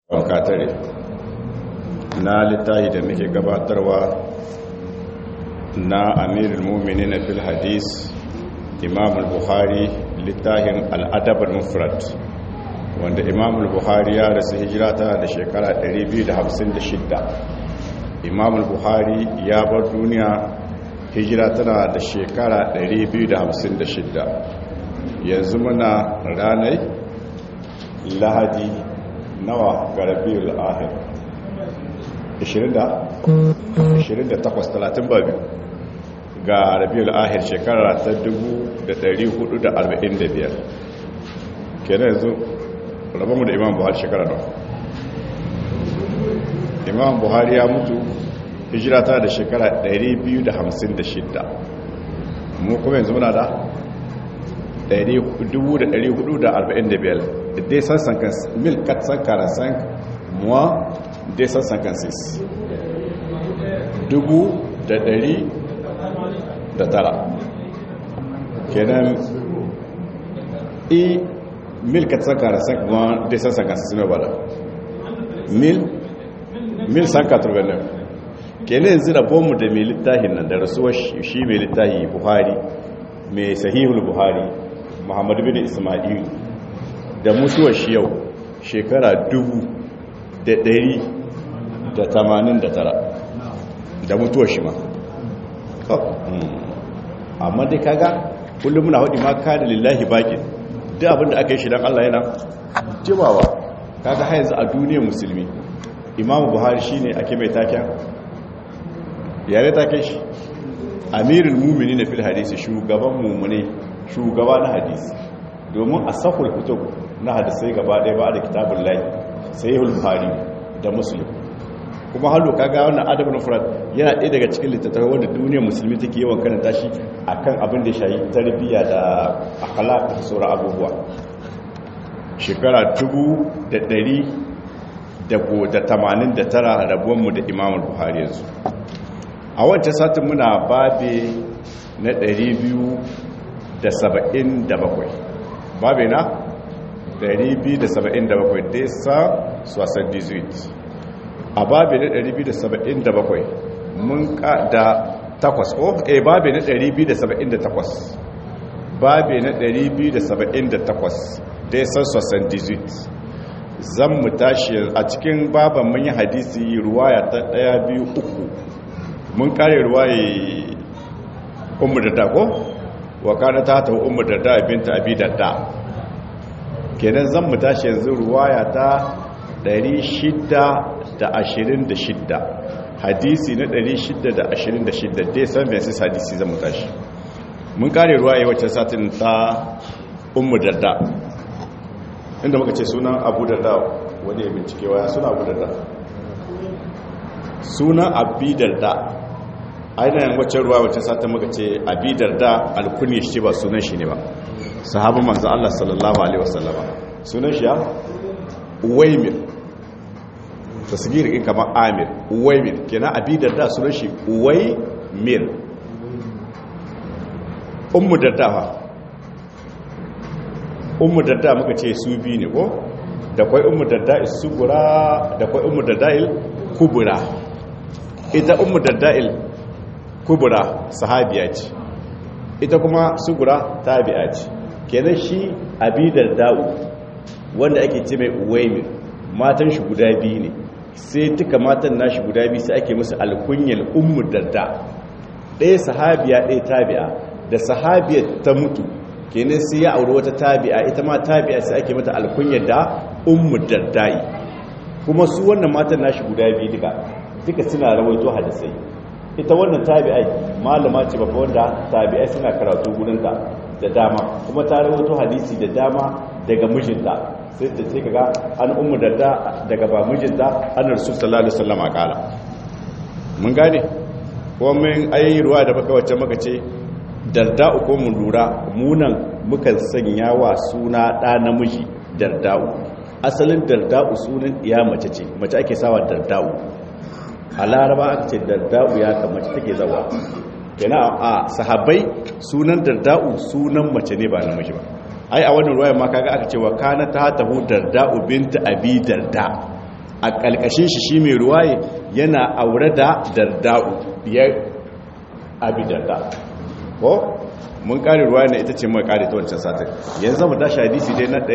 katare na littafi da muke gabatarwa na amirul mu'minin fil hadis imam al-bukhari littafin al-adab al-mufrad wanda imam al-bukhari ya rasu hijirata da shekara 256 imam al-bukhari ya bar duniya hijira tana da shekara 256 yanzu muna ranar lahadi nawa ga rabiul ahir 28 babu ga rabiul ahir shekara ta 1445 kenan yanzu rabonmu da imam buhari shekara nawa imam buhari ya mutu hijira ta da shekara 256 mu kuma yanzu muna da 1445 dai sassan kan 1445 moi dai sassan kan 6 1900 kenan i 1445 moi dai sassan kan 6 ne wala 1189 kenan yanzu da bomu da mai littafin nan da rasuwar shi mai littafi buhari mai sahihul buhari muhammadu bin ismailu da mutuwar shi yau shekara 189 da mutuwar shi ma amma dai kaga kullum muna haɗi ma kada lillahi baki duk abinda aka yi shi don Allah yana jimawa kaga har yanzu a duniyar musulmi imamu buhari shine ake mai taken yare take shi amirul mu'minin fil hadisi shugaban mu'mini shugaba na hadisi domin a sahul kutub na hadisai gaba ɗaya ba da kitabun lahi sahihul buhari da muslim kuma hallo kaga wannan adabul mufrad yana ɗaya daga cikin littattafai wanda duniyar musulmi take yawan karanta shi akan abin da ya shayi tarbiyya da akhlaq da sauran abubuwa shekara 1189 rabuwan mu da imam buhari yanzu a wancan satin muna babe na 277 babe na 277 desa sosan 18 a babe na 277 mun ka da takwas ko babe na 278 babe na 278 desa sosan 18 zan mu tashi a cikin baban mun yi hadisi ruwaya ta 1 2 3 mun kare ruwaye ummu darda ko wa kana ta ummu darda binta abi darda kenan zan mu tashi yanzu ruwaya ta 626 hadisi na 626 dai san bai sai hadisi zan mu tashi mun kare ruwaye wacce satin ta ummu darda inda muka ce sunan abu darda wani ya bincike waya suna abu darda sunan abi darda ainihin wacce ruwa wacce sata muka ce abidar da alkuniyar shi ba sunan shi ne ba sahabin manzan Allah sallallahu Alaihi wasallama sunan shi ya uwaimir ta sigiri kamar amir uwaimir kenan abidar da sunan shi uwaimir ummu darda muka ce su biyu ne ko da kwai ummu darda isugura da kwai ummu darda il kubura ita ummu darda il kubura sahabiya ce ita kuma sugura tabi'a ce kenan shi abidar da'u wanda ake ce mai uwaimir matan shi guda biyu ne sai duka matan nashi guda biyu sai ake musu alkunyal ummu darda ɗaya sahabiya ɗaya tabi'a da sahabiyar ta mutu kenan sai ya auri wata tabi'a ita ma tabi'a sai ake mata alkunyar da ummu dardai kuma su wannan matan nashi guda biyu duka suna rawaito hadisai ita wannan tabi'ai malama ce babba wanda tabi'ai suna karatu gurinta da dama kuma ta rawaito hadisi da dama daga mijinta sai ta ce kaga an ummu darda daga ba mijinta an rasul sallallahu alaihi wasallam akala mun gane ko mun ayi ruwa da baka wacce muka ce darda'u ko mun lura munan muka sanya wa suna da namiji darda'u asalin darda'u sunan iya mace ce mace ake sawa darda'u a laraba aka ce darda'u ya kamace take zawa yana a sahabbai sunan darda'u sunan mace ne ba namiji ba ai a wannan ruwaya ma kaga aka ce wa kana ta tahu darda'u binta abi darda a kalkashin shi mai ruwaye yana aure da darda'u ya abi darda ko mun kare ruwaya ne ita ce mun kare ta wancan satin yanzu mu tashi hadisi dai na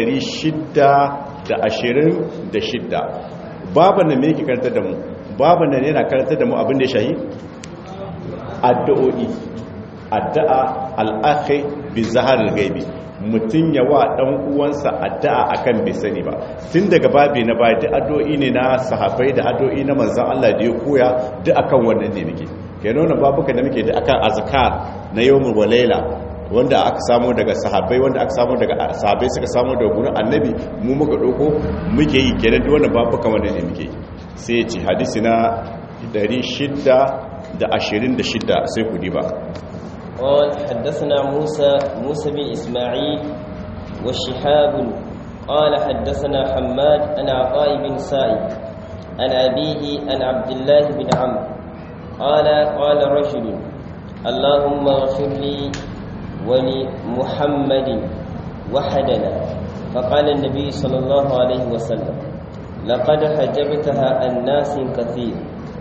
626 baban nan me yake karanta da mu baban nan yana karanta da mu abin da ya shahi addu'o'i addu'a al-akhi bi zaharil ghaibi mutum ya wa ɗan uwansa addu'a akan bai sani ba tun daga babi na baya da addu'o'i ne na sahabbai da addu'o'i na manzon Allah da ya koya duk akan wannan ne muke kenan wannan babuka da muke da akan azkar na yawmul walaila wanda aka samu daga sahabbai wanda aka samu daga sahabbai suka samu daga gurin annabi mu muka doko muke yi kenan duk wannan babuka wannan ne muke sai ya ce hadisi na 626 sai ku diba قال حدثنا موسى بن إسماعيل والشهاب قال حدثنا حماد عن عطاء بن سائب عن أبيه عن عبد الله بن عمرو قال رجل اللهم اغفر لي ولمحمد وحدنا فقال النبي صلى الله عليه وسلم لقد حجبتها عن ناس كثير.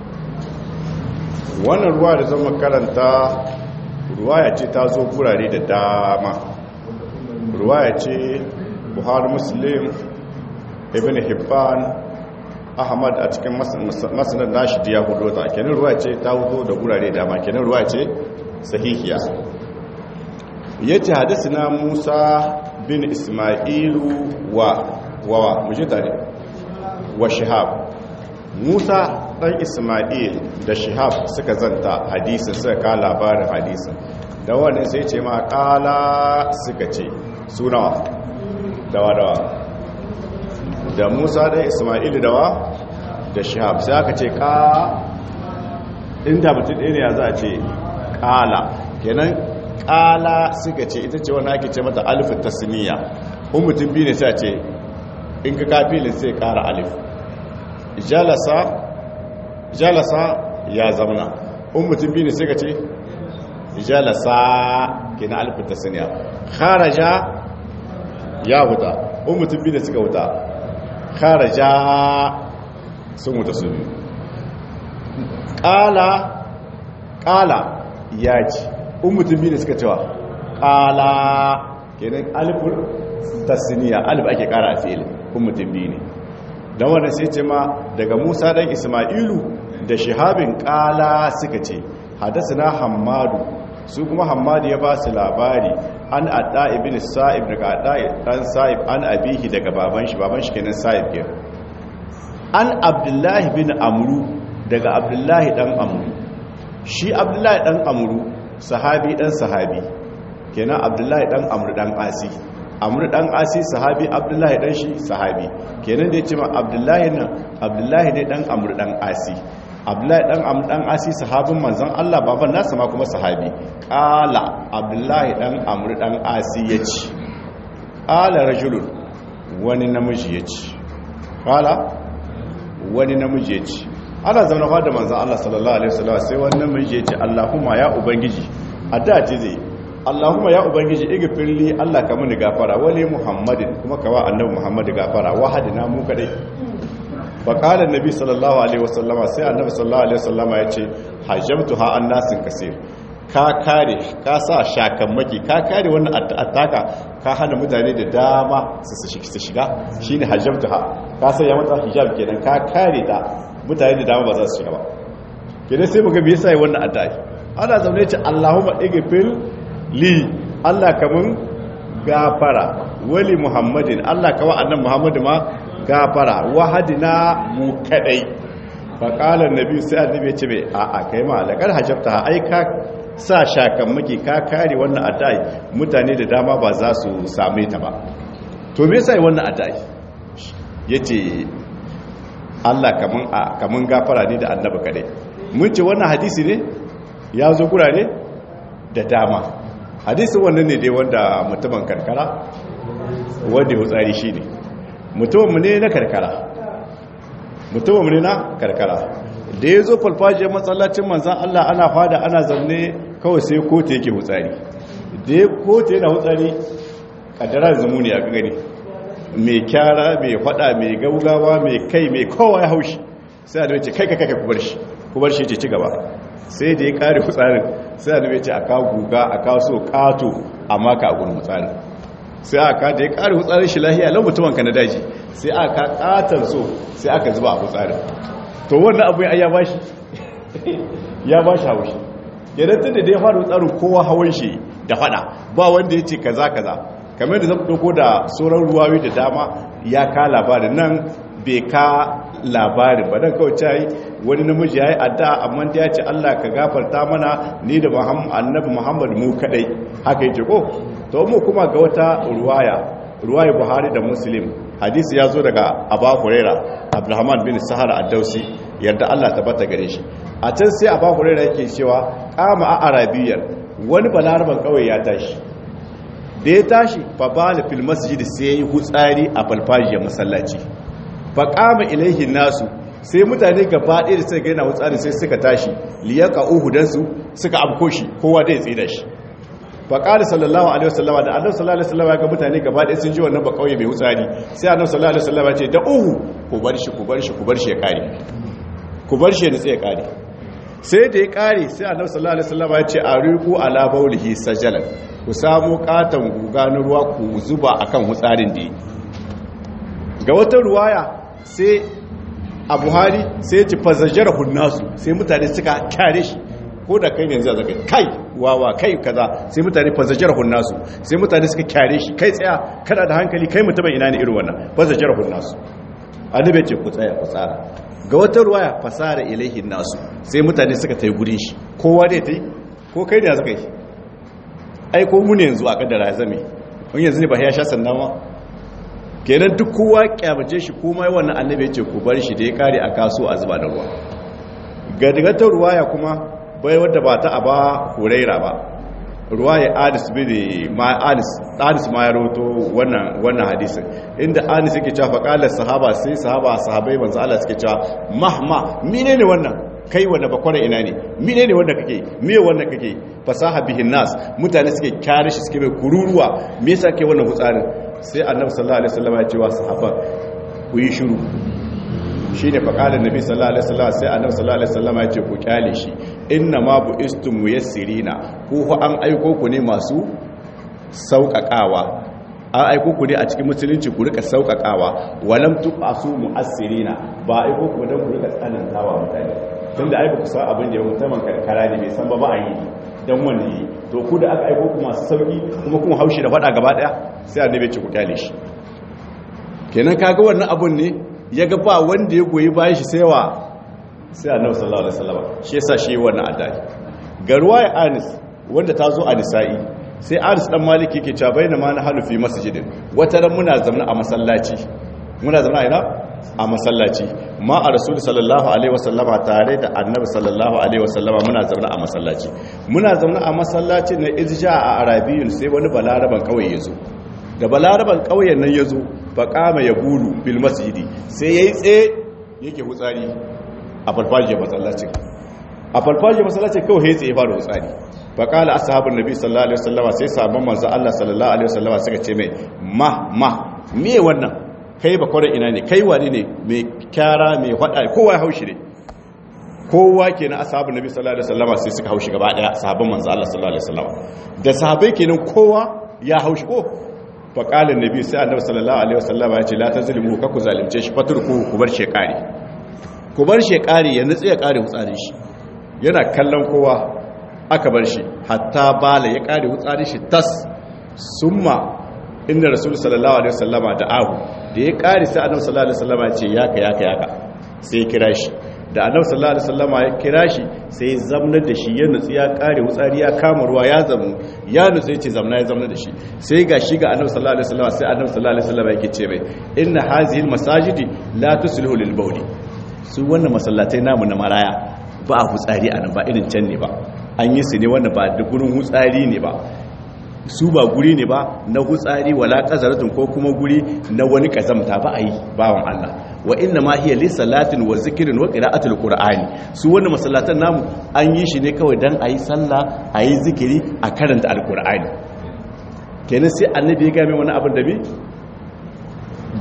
wannan ruwa da zama karanta ruwaya ce ta zo gurare da dama ruwaya ce buhari muslim ibn hibban ahmad a cikin masanar nashi da ya hudu ta kenan ruwaya ce ta hudu da gurare da dama kenan ruwaya ce sahihiya yace hadisina musa bin ismailu wa mujtari wa shihab musa dan ismail da shihab suka zanta hadisin suka ka labarin hadisin da wannan sai ce ma kala suka ce sunawa dawa da musa dan ismail dawa da shihab sai aka ce ka inda mutum ɗaya ne ya za a ce kala kenan kala suka ce ita ce wanda ake ce mata alifin tasniya kun mutum biyu ne sai a ce in ka kafilin sai kara alif jalasa ya zamana un mutum biyu ne sai ka ce jalasa ke na alifin tasniya kharaja ya huta un mutum biyu ne suka huta kharaja sun huta su biyu ƙala ya ci un mutum biyu ne suka cewa ƙala kenan alifin tasniya alif ake ƙara a fi'il un mutum biyu ne don wanda sai ce ma daga musa dan ismailu da shihabin kala suka ce hadasana hammadu su kuma hammadu ya ba su labari an adda ibn sa'ib daga adda dan sa'ib an abihi daga baban shi kenan sa'ib ke an abdullahi bin amru daga abdullahi dan amru shi abdullahi dan amru sahabi dan sahabi kenan abdullahi dan amru dan asi amru dan asi sahabi abdullahi dan shi sahabi kenan da yace ma abdullahi ne dan amru dan asi abdullahi dan amru dan asi sahabin manzon Allah baban nasa ma kuma sahabi qala abdullahi dan amru dan asi yace qala rajulun wani namiji yace qala wani namiji yace ana zauna fa da manzon Allah sallallahu alaihi wasallam sai wani namiji yace Allahumma ya ubangiji adda ce zai Allahumma ya ubangiji igfirli Allah ka muni gafara wali Muhammadin kuma kawa annabi Muhammad gafara wahadina mu kadai fa qala annabi sallallahu alaihi wasallama sai annabi sallallahu alaihi wasallama yace hajjamtuha annasin kaseer ka kare ka sa shakammaki ka kare wannan attaka ka hana mutane da dama su shiga shine hajjamtuha ka sai ya mata hijab kenan ka kare ta mutane da dama ba za su shiga ba kenan sai muga me yasa wannan attaki ana zaune ce Allahumma igfir li Allah kamun gafara wali Muhammadin Allah kawa annan Muhammadu ma gafara wahadina mu kadai fa qala annabi sai annabi ya ce bai a kai ma alakar hajabta ai ka sa shakan maki ka kare wannan adai mutane da dama ba za su same ta ba to me yasa wannan adai yace Allah kamun gafara ne da annabi kadai mun ce wannan hadisi ne ya zo gurare da dama hadisi wannan ne dai wanda mutumin karkara wanda ya tsari shi ne mutumin ne na karkara da ya zo falfajiyar matsalacin manzan Allah ana fada ana zaune kawai sai kotu yake hutsari da ya kotu yana hutsari kaddara zumuni a gani mai kyara mai fada mai gaugawa mai kai mai kowa ya haushi sai annabi ce kai ku bar shi ce ci gaba sai da ya kare fitsarin sai annabi ce aka guga aka so kato amma ka gurin fitsarin sai aka da ya kare fitsarin shi lahiya lan mutumin ka na daji sai aka katar so sai aka zuba a fitsarin to wannan abu ya bashi ya bashi haushi yadda tun da ya fara fitsarin kowa hawan shi da fada ba wanda ya ce kaza kamar da zan dauko da sauran ruwawi da dama ya ka labarin nan bai ka labarin ba dan kawai tayi wani namiji yayi addu'a amma da ya ce Allah ka gafarta mana ni da annabi Muhammad mu kadai haka yake ko to mu kuma ga wata ruwaya Buhari da Muslim hadisi ya zo daga Abu Hurairah Abdurrahman bin Sahar ad-Dausi yadda Allah tabbata gare shi a can sai Abu Hurairah yake cewa qama a arabiyyar wani balaraban kawai ya tashi da ya tashi fa bala fil masjid sai yi hutsari a falfajiyar masallaci fa qama ilaihi nasu sai mutane gaba ɗaya da suka ga yana hutsarin sai suka tashi liyaka uhudan su suka abko shi kowa da ya tsida shi fa qala sallallahu alaihi wasallama da annabi sallallahu alaihi wasallama ga mutane gaba ɗaya sun ji wannan ba kauye mai hutsari sai annabi sallallahu alaihi wasallama ya ce da uhu ku bar shi ya kare ku bar shi ya nitsi ya kare sai da ya kare sai annabi sallallahu alaihi wasallama ya ce ariqu ala bawlihi sajalan ku samu katon guga na ruwa ku zuba akan hutsarin da ga wata ruwaya sai a Buhari sai ya ci fazajarahun nasu sai mutane suka kyare shi ko da kai ne yanzu zaka kai wawa kai kaza sai mutane fazajarahun nasu sai mutane suka kyare shi kai tsaya kada da hankali kai mutumin ina ne irin wannan fazajarahun nasu annabi ce ku tsaya ku tsara ga wata ruwaya fasara ilaihin nasu sai mutane suka tai gurin shi kowa dai tai ko kai ne zaka yi ai ko mu ne yanzu a kaddara zame wani yanzu ne ba ya sha sannan ma kenan duk kowa kyamace shi kuma wannan annabi yace ku bar shi da ya kare a kaso a zuba da ruwa ga daga ta ruwaya kuma bai wadda ba ta aba huraira ba ruwaya Anas bin Anas ma ya rawato wannan hadisin inda Anas yake cewa faqala sahabai manzo Allah suke cewa mahma menene wannan kai wanda bakwara ina ne menene wanda kake me wanda kake fasaha bihin nas mutane suke kyare shi suke mai kururuwa me yasa kai wannan hutsarin sai annabi sallallahu alaihi wasallam ya ce wa sahaban ku yi shiru shine faqala annabi sallallahu alaihi wasallam sai annabi sallallahu alaihi wasallam ya ce ku kyale shi inna ma buistum muyassirina ku an aiko ku ne masu sauƙaƙawa an aiko ku ne a cikin musulunci ku rika sauƙaƙawa walam tuqasu muassirina ba aiko ku dan ku rika tsanantawa mutane tunda aiko ku san abin da ya mutumin karkara ne bai san ba a yi dan wanda yi to ku da aka aiko ku masu sauki kuma kun haushi da fada gaba daya sai annabi ce ku kyale shi kenan kaga wannan abun ne ya ga ba wanda ya goyi bayan shi sai annabi sallallahu alaihi wasallam shi yasa shi wannan addu'a ga ruwaya Anas wanda ta zo a Nisa'i sai Anas dan Maliki yake cewa baina ma na halu fi masjidin wata ran muna zamna a masallaci a masallaci ma a rasul sallallahu alaihi wasallama tare da annabi sallallahu alaihi wasallama muna zaune a masallaci na izja a arabiyun sai wani balaraban kauye yazo da balaraban kauyen nan yazo fa qama yabulu bil masjidi sai yayi tsaye yake hutsari a farfajiyar masallacin kawai yayi tsaye fara hutsari fa qala ashabun nabi sallallahu alaihi wasallama sai sahabban manzo Allah sallallahu alaihi wasallama suka ce mai me wannan kai ba kwarar ina ne kai wani ne mai kyara mai hada kowa ya haushi ne kowa kenan ashabun nabi sallallahu alaihi wasallama sai suka haushi gaba daya sahabban manzo Allah sallallahu alaihi wasallama da sahabbai kenan kowa ya haushi ko fa qala annabi sai annabi sallallahu alaihi wasallama ya ce la tazlimu ka ku zalimce shi faturku ku bar shekari ya nutsi ya kare hutsarin shi yana kallon kowa aka bar shi hatta bala ya kare hutsarin shi tas summa inda rasul sallallahu alaihi wasallama da ahu da ya kare sai annabi sallallahu alaihi wasallama ya ce yaka sai ya kira shi da annabi sallallahu alaihi wasallama ya kira shi sai ya zamnar da shi ya nutsi ya kare wutsari ya kama ruwa ya nutsi ya ce zamna ya zamnar da shi sai ga shi ga annabi sallallahu alaihi wasallama sai annabi sallallahu alaihi wasallama yake ce mai inna hazihi almasajidi la tuslihu lil bawli su wannan masallatai namu na maraya ba a hutsari anan ba irin can ne ba an yi su ne wanda ba da gurin hutsari ne ba su ba guri ne ba na hutsari wala qazaratun ko kuma guri na wani kazamta ba a yi bawan Allah wa inna ma hiya li salatin wa zikrin wa qira'atul qur'ani su wannan masallatan namu an yi shi ne kawai dan ayi sallah ayi zikiri a karanta alqur'ani kenan sai annabi ya ga mai wani abin da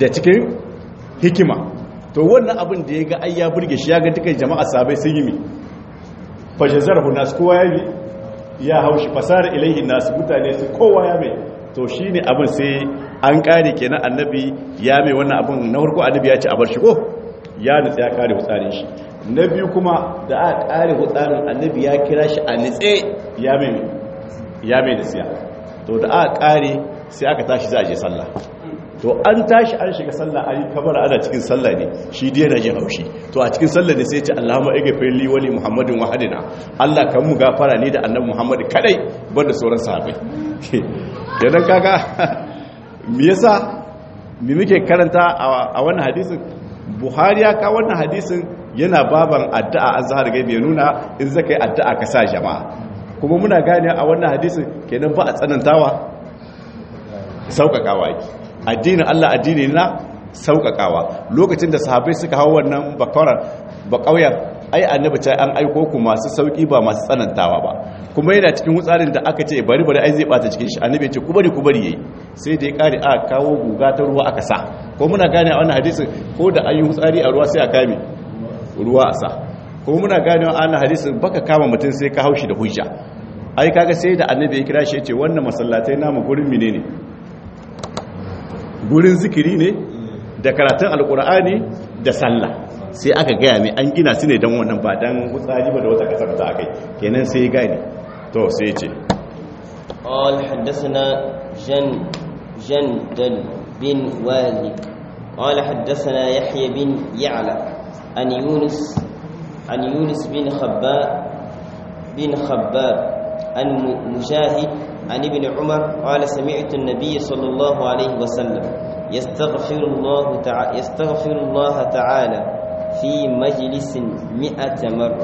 da cikin hikima. To wannan abin da ya ga ai ya burge shi, ya ga dukkan jama'a sabai sun yi mi fajazarhu nas, kowa ya yi ya haushi, fasara ilaihi nas, mutane su kowa ya mai. To shine abin sai an kare kenan annabi ya mai wannan abin. Na farko annabi ya ce a bar shi ko ya nutse ya kare hutsarin shi. Na biyu kuma da aka kare hutsarin annabi ya kira shi a nutse ya mai nasiya. To da aka kare sai aka tashi za a je sallah. To an tashi an shiga sallah, an yi kamar ana cikin sallah ne, shi dai yana jin haushi. To a cikin sallah ne sai ya ce Allahumma ighfir li wa li Muhammadin wahadina, Allah kan mu gafara ne da annabi Muhammad kadai banda sauran sahabbai. Kenan kaga me yasa me muke karanta a wannan hadisin? Buhari ya ka wannan hadisin yana baban addu'a an zahar gaibe, ya nuna in zaka yi addu'a ka sa jama'a. Kuma muna gane a wannan hadisin kenan ba a tsanantawa, sauƙaƙawa yake. Addinin Allah addini na sauƙaƙawa. Lokacin da sahabbai suka hawo wannan bakauyen, ai annabi ce an aiko ku masu sauƙi ba masu tsanantawa ba. Kuma yana cikin wutsarin da aka ce bari ai zai bata cikin shi, annabi ce ku bari yayi. Sai da ya kare aka kawo guga ta ruwa aka sa. Ko muna gane a wannan hadisin ko da an yi wutsari a ruwa sai a kame ruwa a sa. Ko muna gane a wannan hadisin baka kama mutum sai ka haushi da hujja. Ai kaga sai da annabi ya kira shi ya ce wannan masallatai namu gurin menene? Gurin zikiri ne da karatun alkur'ani da sallah. Sai aka gaya mai an gina su ne don wannan ba don hutsari ba da wata kasar ta akai, kenan sai ya gane. To sai ce قال حدثنا جندل بن والد قال حدثنا يحيى بن يعلى عن يونس بن خباب عن مجاهد عن ابن عمر قال سمعت النبي صلى الله عليه وسلم يستغفر الله تعالى في مجلس 100 مرة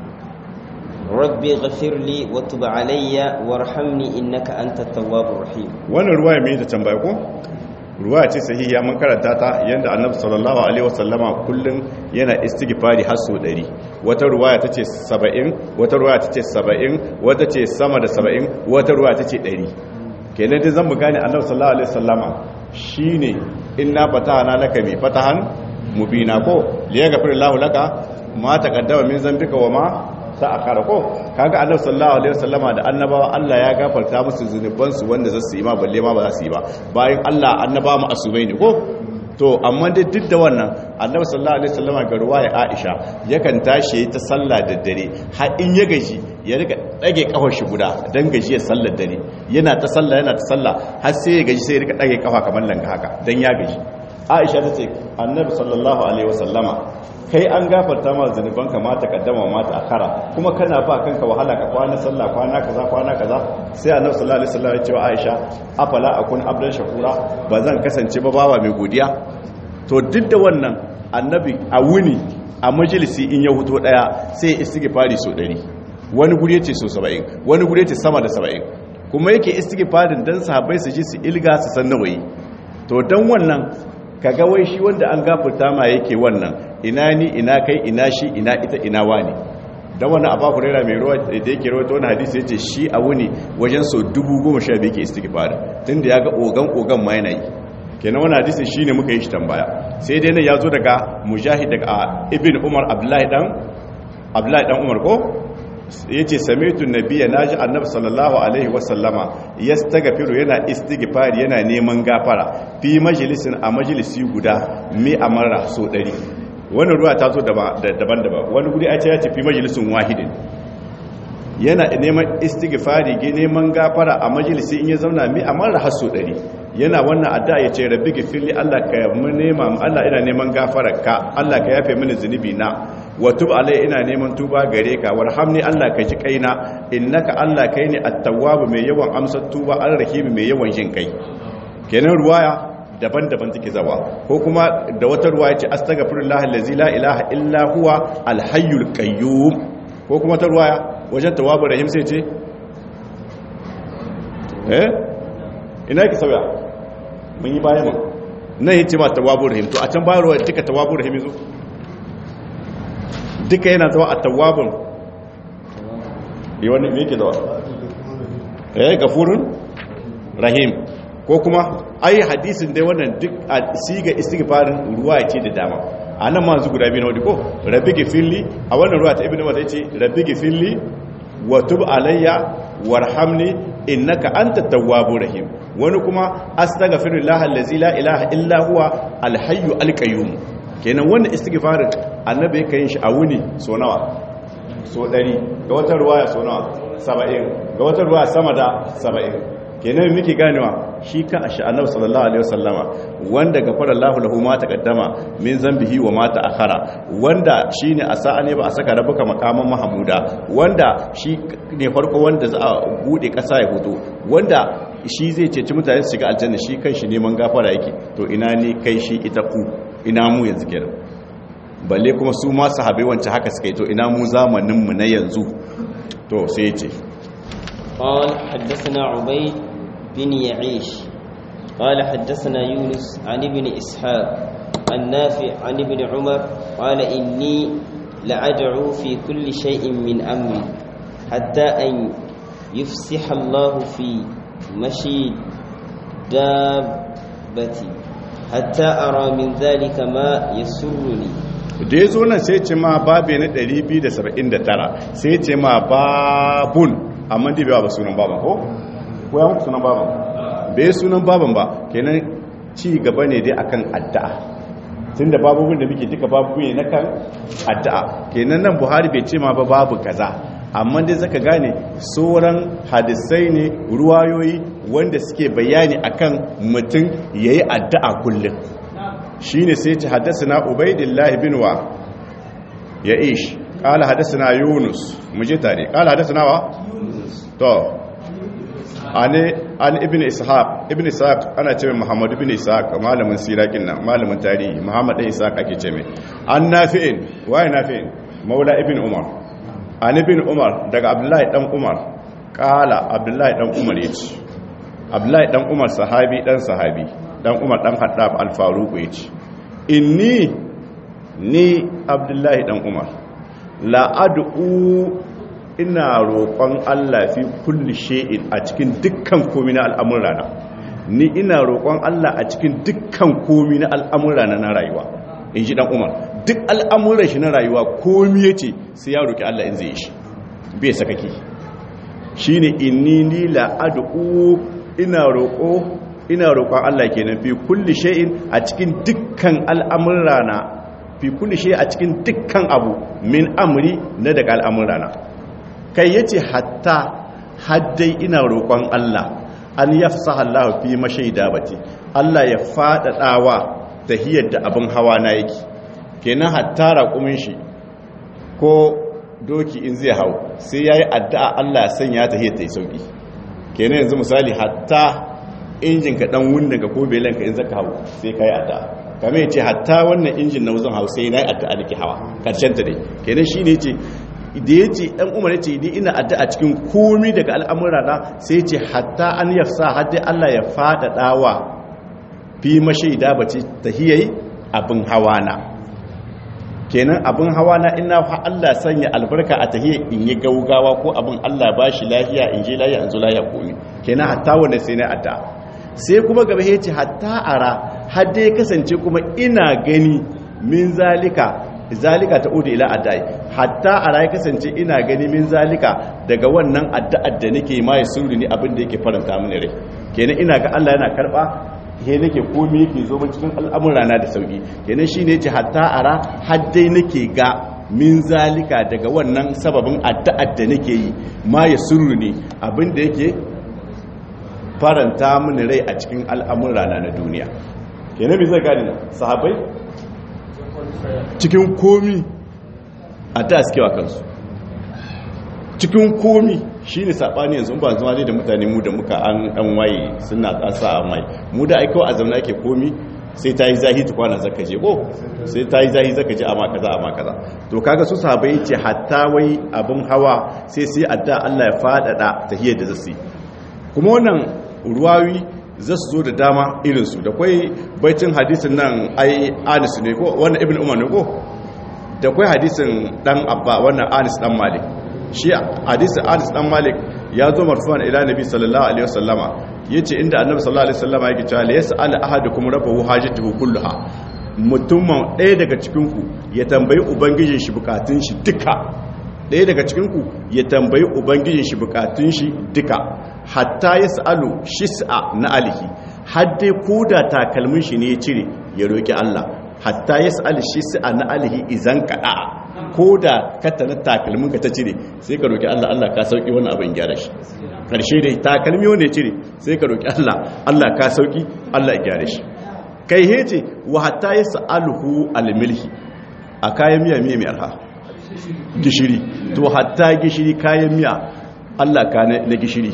ربي اغفر لي وتب علي وارحمني إنك أنت التواب الرحيم. wannan ruwaya me ta tambaye ko? Ruwaya ce sahihiya, mun karanta ta yanda Annabi sallallahu alaihi wasallama kullun yana istighfari har so 100. Wata ruwaya tace 70, wata ruwaya tace 70, wata ce sama da 70, wata ruwaya tace 100. Kenan dai zan mu gane Annabi sallallahu alaihi wasallama shine inna fatahana laka bi fatahan mubina ko liyaghfir Allahu laka ma taqaddama min zambika wa ma ta'akhkhara ko. Kaga Annabi sallallahu alaihi wasallama da annabawa Allah ya gafarta musu zunuban su wanda zasu yi ma balle ma ba za su yi ba, bayan Allah annabawa mu asumai ne ko. To amma dai duk da wannan Annabi sallallahu alaihi wasallama ga ruwaya Aisha yakan tashi yayi ta sallah da dare, har in ya gaji ya rika dage kafar shi guda dan gaji ya sallar dare, yana ta sallah har sai ya gaji sai ya rika dage kafa kamar langa haka dan ya gaji. Aisha ta ce Annabi sallallahu alaihi wasallama kai an gafarta ma zunubanka ma ta kaddama ma ta akara, kuma kana ba kanka wahala ka kwana sallah kwana kaza. Sai Annabi sallallahu alaihi wasallam ya ce wa Aisha afala akun abdan shakura, ba zan kasance ba bawa mai godiya. To duk da wannan Annabi a wuni a majalisi in ya huto daya sai istighfari so 100, wani guri yace so 70, wani guri yace sama da 70, kuma yake istighfarin dan sahabbai su ji su ilga su san nawayi. To dan wannan kaga wai shi wanda an gafarta ma yake wannan, ina ni ina kai ina shi ina ita ina wani. Dan wannan Abu Hurairah mai ruwa da yake rawaito wannan hadisi yace shi a wuni wajen so 10,000 yake istighfar, tunda yaga ogan ma yana yi. Kenan wannan hadisi shine muka yi shi tambaya. Sai dai ne yazo daga Mujahid daga Ibn Umar Abdullahi dan Umar ko yace sami'tu nabiyya naji annabi sallallahu alaihi wasallama yastaghfiru yana istighfar yana neman gafara fi majlisin a majlisi guda mi amara so 100. Wannan ruwa ta zo daban-daban, wani guri a ce ya ce fi majlisin wahidin, yana neman istighfari neman gafara a majlisi in ya zauna mi amara har so 100. Yana wannan addu'a ya ce rabbi gifirli, Allah ka mun nema Allah ina neman gafararka, Allah ka yafe mini zunubi na, wa tub alai ina neman tuba gare ka, warhamni Allah ka ji kaina, innaka Allah kai ne at-tawwab mai yawan amsar tuba, ar-rahim mai yawan jin kai. Kenan ruwaya daban-daban take zawa, ko kuma da wata ruwaya ce astaghfirullah allazi la ilaha illa huwa al-hayyul qayyum, ko kuma ta ruwaya wajen tawwabur rahim sai ce ina ki sauya mun yi bayan nan yace ma tawwabur rahim. To a can bayan ruwa duka tawwabur rahim zo duka yana zuwa a tawwabun wani me yake zuwa gafurun rahim, ko kuma ai hadisin dai wannan duk a siga istighfarin ruwa ce da dama anan ma guda biyu na wadi ko rabbi gifilli a wannan ruwa ta ibnu wata yace rabbi gifilli wa tub alayya warhamni innaka antat tawwabur rahim wani kuma astaghfirullah allazi la ilaha illa huwa alhayyu alqayyum kenan wannan istighfarin annabi yake yin shi a wuni so nawa so 100 ga wata ruwaya so nawa 70 ga wata ruwaya sama da 70 kenan muke ganewa shi ka asha annabi sallallahu alaihi wasallama wanda gafara Allahu lahu ma taqaddama min zambihi wa ma ta'akhara wanda shine asa ne ba a saka rabuka makaman mahmuda wanda shi ne farko wanda za a bude kasa ya hoto wanda shi zai ceci mutane su shiga aljanna shi kanshi neman gafara yake to ina ne kai shi ita ku ina mu yanzu kenan balle kuma su ma sahabbai wancan haka suka yi to ina mu zamanin mu na yanzu to sai ya ce قال حدثنا عبيد بن يعيش قال حدثنا يونس عن ابن إسحاق النافع عن ابن عمر قال إني لأدعو في كل شيء من أمري حتى أن يفسح الله في مشي دابتي حتى أرى من ذلك ما يسرني da ya zo nan sai ce ma babe na 279 sai ce ma babun amma da bai ba sunan baban ko ya muku sunan baban bai sunan baban ba kenan ci gaba ne dai akan addu'a tunda babobin da muke duka babu ne na kan addu'a kenan nan Buhari bai ce ma ba babu kaza amma dai zaka gane sauran hadisai ne ruwayoyi wanda suke bayani akan mutum yayi addu'a kullum shine sai ce haddathana Ubaydillah bin wa Ya'ish qala haddathana Yunus muje tare qala haddathana wa to an ibn ishaq ana cewa Muhammad ibn ishaq malamin sirakin nan malamin tarihi Muhammad ibn ishaq ake ce mai an nafi'in waye nafi'in maula ibn umar an ibn umar daga abdullahi dan umar qala abdullahi dan umar yace abdullahi dan umar sahabi dan umar dan haddab al-faruq yace ni abdullahi dan umar la ad'u ina roƙon Allah fi kulli shay'in a cikin dukkan komai na al'amurana ni ina roƙon Allah a cikin dukkan komai na al'amurana na rayuwa in ji dan umar duk al'amuran shi na rayuwa komai yace sai ya roƙi Allah in zai yi shi bai sakaki shine inni la ad'u ina roƙon Allah kenan fi kulli shay'in a cikin dukkan al'amurana fi kulli shay'in a cikin dukkan abu min amri na daga al'amurana kai yace hatta haddai ina roƙon Allah an yafsaha Allah fi mashaida bati Allah ya fadadawa tahiyar da abin hawa na yake kenan hatta raƙumin shi ko doki in zai hau sai yayi addu'a Allah ya sanya tahiyar ta yi sauki kenan yanzu misali hatta injin ka dan wunda ka ko belan ka in zaka hau sai kai addu'a kamar yace hatta wannan injin na wuzan hau sai nayi addu'a nake hawa karshen ta dai kenan shine yace da ya ce ɗan umar ya ce ni ina addu'a cikin komi daga al'amura na sai ce hatta an yafsa haddi Allah ya faɗaɗawa fi mashaida ba ce ta hiyayi abin hawa na kenan abin hawa na ina fa Allah sanya albarka a tahiyya in yi gaugawa ko abin Allah ba shi lahiya in je lahiya in zo lahiya komi kenan hatta wanda sai na addu'a sai kuma gaba ya ce hatta ara hadda ya kasance kuma ina gani min zalika ta udu ila adai hatta a rayu kasance ina gani min zalika daga wannan addu'ar da nake ma ya sirri ni abin da yake faranta mini rai kenan ina ga Allah yana karba he nake komai yake zo min cikin al'amura na da sauki kenan shine yace hatta ara haddai nake ga min zalika daga wannan sababin addu'ar da nake yi ma ya sirri ni abin da yake faranta mini rai a cikin al'amura na duniya kenan bi zai gani sahabbai cikin komi a ta suke wa kansu cikin komi shi ne saɓani yanzu ba zuwa ne da mutane mu da muka an waye suna ƙasa a mai mu da aikawa a zaune ake komi sai ta yi zahi tukwana zaka je ko sai ta yi zahi zaka je amma kaza to kaga su sahabai ce hatta wai abin hawa sai adda Allah ya faɗaɗa tahiyar da zasu kuma wannan ruwawi za su zo da dama irinsu da kwai baitin hadisin nan ai anis ne ko wannan ibn umar ne ko da kwai hadisin dan abba wannan anis dan malik shi hadisin anis dan malik ya zo marfu'an ila nabi sallallahu alaihi wasallama yace inda annabi sallallahu alaihi wasallam yake cewa la yas'al ahadukum rabbahu hajatuhu kullaha, mutumman ɗaya daga cikin ku ya tambayi ubangijin shi bukatun shi duka, ɗaya daga cikin ku ya tambayi ubangijin shi bukatun shi duka, hatta yas'alu shis'a na alihi, har dai koda takalmin shi ne ya cire ya roki Allah, hatta yas'al shis'a na alihi idan kada, koda katana takalmin ka ta cire sai ka roki Allah, Allah ka sauki wannan abin gyara shi. Karshe dai takalmi wanda ya cire sai ka roki Allah, Allah ka sauki, Allah ya gyara shi. Kai hece wa hatta yas'aluhu al-milhi, a kayan miya mai arha gishiri, to hatta gishiri kayan miya Allah ka na gishiri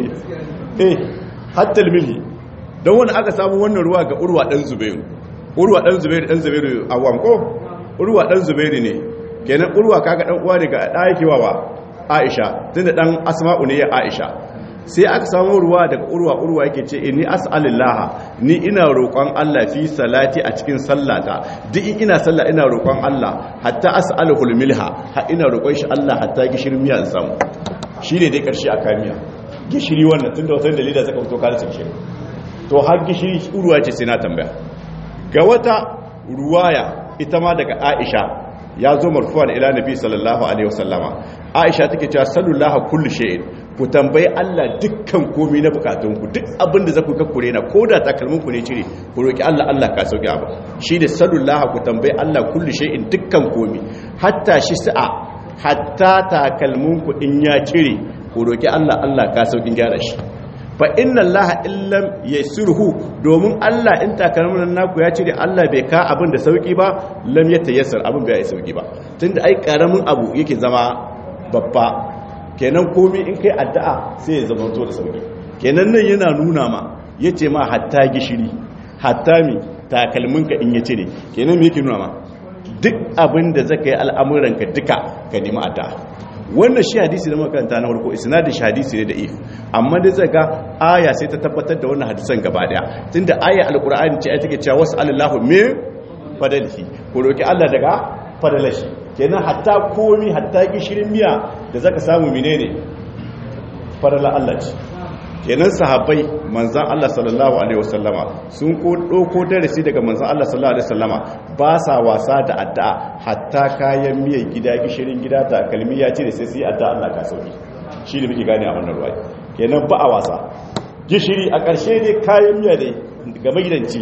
hatta al-milhi. don wani aka samu wannan ruwa ga Urwa dan Zubairu, Urwa dan Zubairu awam ko Urwa dan Zubairu ne, kenan Urwa kaga dan uwa daga daki wawa Aisha, tunda dan Asma'u ne ya Aisha. Sai aka samu ruwa daga Urwa yake ce inni as'alillah, ni ina roƙon Allah fi salati a cikin sallata, duk ina sallah ina roƙon Allah, hatta as'aluhul milha, ha ina roƙon shi Allah hatta gishirin miya in samu. Shine dai karshe a kamiya gishiri wannan, tunda wata dalila zaka fito kare gishiri, to har gishiri Urwa ce sai na tambaya. Ga wata ruwaya ita ma daga Aisha ya zo marfu'an ila nabi sallallahu alaihi wasallama, Aisha take cewa sallallahu kullu shay'in, ku tambayi Allah dukkan komai na bukatunku, duk abin da zaku kakkure na koda takalminku ne cire ku roki Allah, Allah ka sauki abu. Shi da sallallahu ku tambayi Allah kullu shay'in dukkan komai, hatta shi sa'a, hatta takalminku in ya cire ku roki Allah, Allah ka sauki gyara shi. Fa inna Allah illam yasruhu, domin Allah in takalmin naku ya cire Allah bai ka abin da sauki ba, lam yatayassar, abin bai sauki ba. Tunda ai karamin abu yake zama babba, kenan komai in kai addu'a sai ya zama to da sauki. Kenan nan yana nuna ma, yace ma hatta gishiri, hatta mi takalminka in ya cire, kenan me yake nuna ma duk abin da zaka yi al'amuranka duka ka nemi addu'a. Wannan shi hadisi da makaranta na farko isnadin shi hadisi ne da if, amma da zaka aya sai ta tabbatar da wannan hadisan gaba daya, tunda aya alqur'ani ce ai take cewa was'alallahu min fadlihi, ko roki Allah daga fadalashi. Kenan hatta komi, hatta gishirin miya da zaka samu menene fadala Allah ce. Kenan sahabbai manzan Allah sallallahu alaihi wasallama sun ko darasi daga manzan Allah sallallahu alaihi wasallama, ba sa wasa da addu'a, hatta kayan miyar gida gishirin gida ta kalmi ya ce da sai sai addu'a Allah ka sauki. Shi ne muke gane a wannan ruwaya. Kenan ba a wasa. Gishiri a ƙarshe ne kayan miya ne ga magidanci.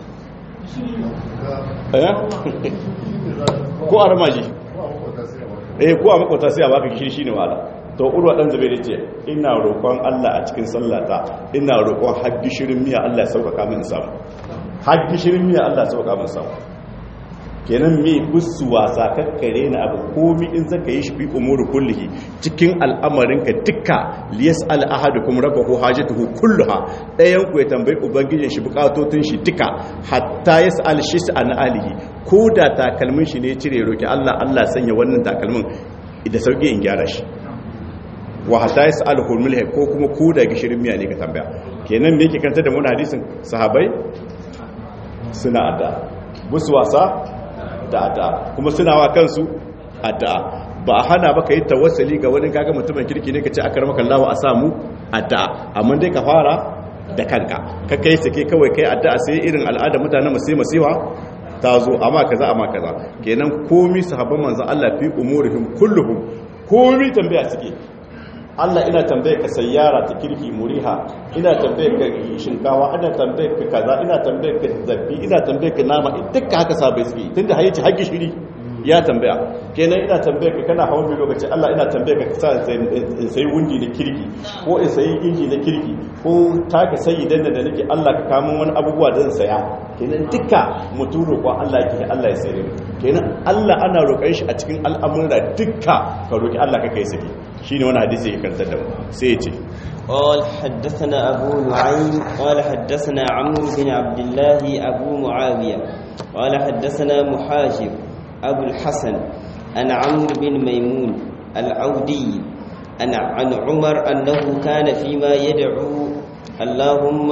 Ko a ramaji ko a makwata sai a baka gishiri shine wala. To Urwa dan Zubairu ce ina roƙon Allah a cikin sallata, ina roƙon har gishirin miya Allah ya sauƙaƙa min samu, har gishirin miya Allah ya sauƙaƙa min samu. Kenan me busu wasa kakkare na abu, komi in zaka yi shi bi umuru kullihi, cikin al'amarin ka duka, liyas'al ahadukum rabbahu hajatuhu kulluha, dayan ku ya tambayi ubangijin shi bukatotun shi duka, hatta yas'al shis'an alihi, ko da takalmin shi ne cire roki Allah, Allah sanya wannan takalmin da sauki in gyara shi. Wa hatta yas'aluhu milhi, ko kuma ko da gishirin miya ne ka tambaya. Kenan me yake kanta da wannan hadisin, sahabbai suna addu'a, busu wasa da addu'a, kuma suna wa kansu addu'a. Ba a hana ba ka yi tawassuli ga wani kaga mutumin kirki ne ka ce aka ramaka Allah a samu addu'a, amma dai ka fara da kanka, ka kai sake kawai kai addu'a sai irin al'ada mutanen mu sai masiwa ta zo amma kaza amma kaza. Kenan komi sahabban manzon Allah fi umurihim kulluhum, komi tambaya suke. Allah ina tambaye ka sayyara ta kirki muriha, ina tambaye ka shinkawa, ina tambaye ka kaza, ina tambaye ka zabbi, ina tambaye ka nama, dukkan haka sabai suke, tunda hayyaci haƙi shiri ya tambaya. Kenan ina tambaye ka kana hawan bi lokaci, Allah ina tambaye ka sa in sayi wundi na kirki, ko in sayi inji na kirki, ko taka sayi dan da nake Allah ka kamo wani abubuwa da zan saya. Kenan dukka mutum roƙon Allah yake, Allah ya sayi. Kenan Allah ana roƙon shi a cikin al'amura dukka, ka roƙi Allah ka kai saki. shine wani hadisi ya karanta da mu sai ya ce قال حدثنا أبو نعيم قال حدثنا عمرو بن عبد الله أبو معاوية قال حدثنا محاجر أبو الحسن عن عمرو بن ميمون العودي عن عمر أنه كان فيما يدعو اللهم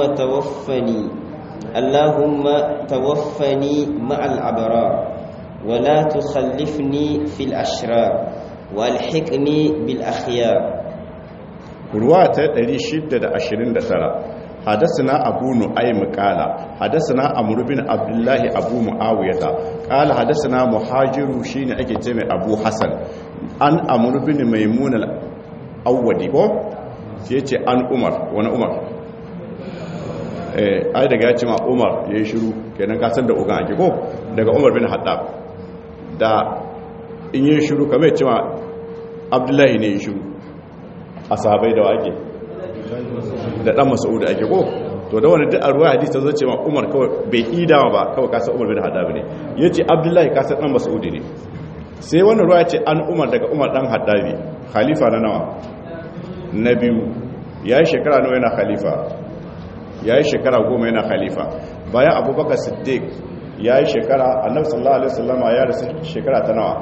توفني مع الأبرار ولا تخلفني في الأشرار والحقني بالأخيار. ruwa ta 629 حدثنا أبو نعيم قال حدثنا عمرو بن عبد الله أبو معاوية قال حدثنا مهاجر شين أكي تيمي أبو حسن عن عمرو بن ميمون الأودي يتي عن عمر وانا عمر ai daga ya ce ma Umar ya yi shiru kenan ka san da ugan ake ko daga Umar bin Hattab da in yi shiru kamar ya ce ma Abdullahi ne ya shiru a sahabai da wake da dan Mas'ud ake ko to da wani duk arwaya hadisi ta zo ce ma Umar kawai bai idawa ba kawai ka san Umar bin Hattab ne yace Abdullahi ka san dan Mas'ud ne sai wannan ruwaya ce an Umar daga Umar dan Hattabi khalifa na nawa na biyu yayi shekara nawa yana khalifa ya yi shekara 10 yana khalifa bayan abubakar siddiq ya yi shekara annabi sallallahu alaihi wasallama ya rasu shekara ta nawa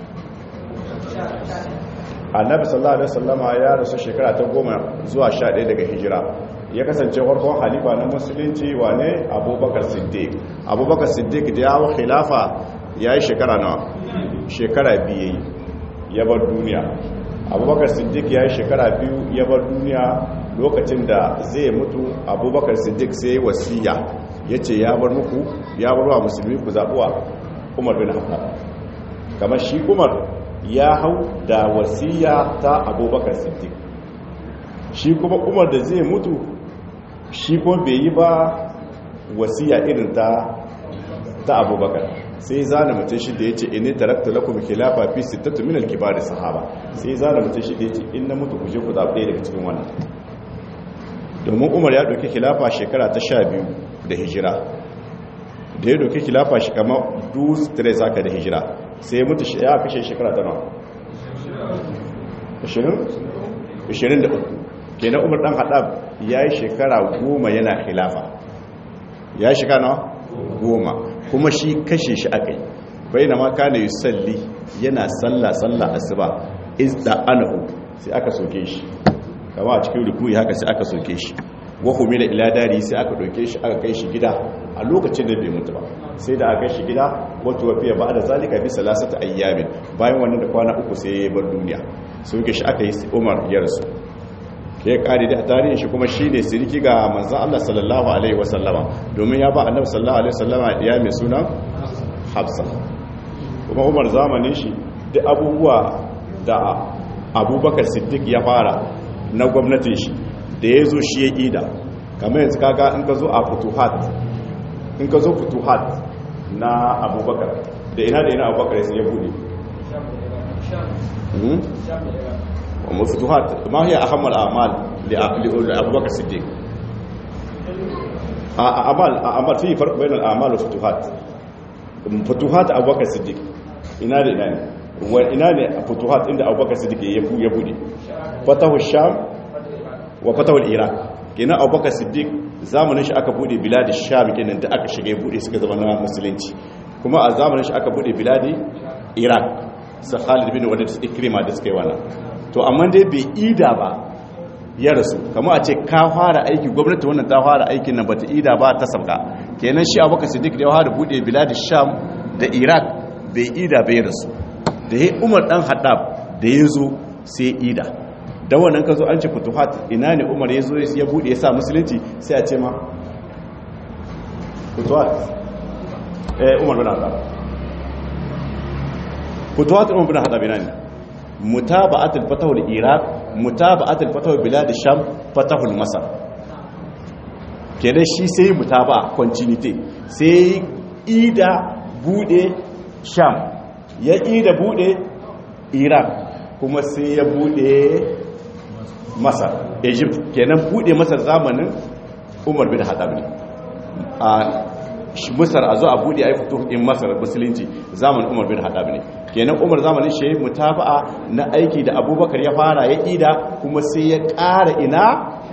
annabi sallallahu alaihi wasallama ya rasu shekara ta 10 zuwa 11 daga hijira ya kasance farkon khalifa na musulunci wane abubakar siddiq da ya hau khilafa ya yi shekara nawa shekara 2 ya bar duniya abubakar siddiq ya yi shekara 2 ya bar duniya lokacin da zai mutu abubakar siddiq sai wasiya ya ce ya bar wa musulmi ku zaɓuwa umar bin haka kamar shi umar ya hau da wasiya ta abubakar siddiq shi kuma umar da zai mutu shi kuma bai yi ba wasiya irin ta abubakar sai zana mutum shi da ya ce ini tarakta lakum khilafa fi sittatu min al-kibar sahaba sai zana mutum shi da ya ce in na mutu ku je ku zaɓe daga cikin wannan domin umar ya ɗauki khilafa shekara ta 12 da hijira da ya ɗauki khilafa shi kama 23 haka da hijira sai ya mutu ya kashe shekara ta nawa 23 kenan umar ɗan haɗab ya yi shekara 10 yana khilafa ya yi shekara nawa 10 kuma shi kashe shi aka yi bai na maka na yi salli yana sallah asuba izda anahu sai aka soke shi kama a cikin rukuyi haka sai aka soke shi wahumi da iladari sai aka doke shi aka kai shi gida a lokacin da bai mutu ba sai da aka kai shi gida wato wafiya ba da zalika bi salasata ayyamin bayan wannan da kwana 3 sai ya bar duniya soke shi aka yi Umar ya rasu ya kare da tarihin shi kuma shine sirki ga manzon Allah sallallahu alaihi wasallama domin ya ba annabi sallallahu alaihi wasallama ya mai suna Hafsa kuma Umar zamanin shi da abubuwa da Abubakar Siddiq ya fara na gwamnatin shi da ya zo shi ya ƙida kamar yanzu kaga in ka zo a futuhat na abubakar da ina abubakar ya bude wa futuhat ma hiya ahammal a'mal li abubakar siddiq a'mal fi farq bain al-a'mal wa futuhat abubakar siddiq ina ne futuhat inda abubakar siddiq ya bude fatahu sham wa fatawul iraq kenan abubakar siddiq zamanin shi aka bude biladi sham kenan da aka shige bude suka zama na musulunci kuma a zamanin shi aka bude biladi iraq sa Khalid bin Walid Ikrima da suka yi wannan to amma dai bai ida ba ya rasu kamar a ce ka fara aiki gwamnati wannan ta fara aikin nan bata ida ba ta sabka kenan shi abubakar siddiq da ya fara bude biladi sham da iraq bai ida bai rasu da ya Umar dan Haddab da ya zo sai ida da wannan ka zo an ce futuhat ina ne Umar ya zo ya bude ya sa musulunci sai a ce ma futuhat Umar bin Khattab futuhat Umar bin Khattab ina ne mutaba'atul fatahul iraq mutaba'atul fatahul bilad sham fatahul masar kenan shi sai mutaba continuity sai ida bude sham ya ida bude iraq kuma sai ya bude masar egypt kenan bude masar zamanin Umar bin Khattab ne a masar a zo a bude ai fito in masar musulunci zamanin Umar bin Khattab ne kenan Umar zamanin shi mutaba'a na aiki da Abubakar ya fara ya ida kuma sai ya ƙara ina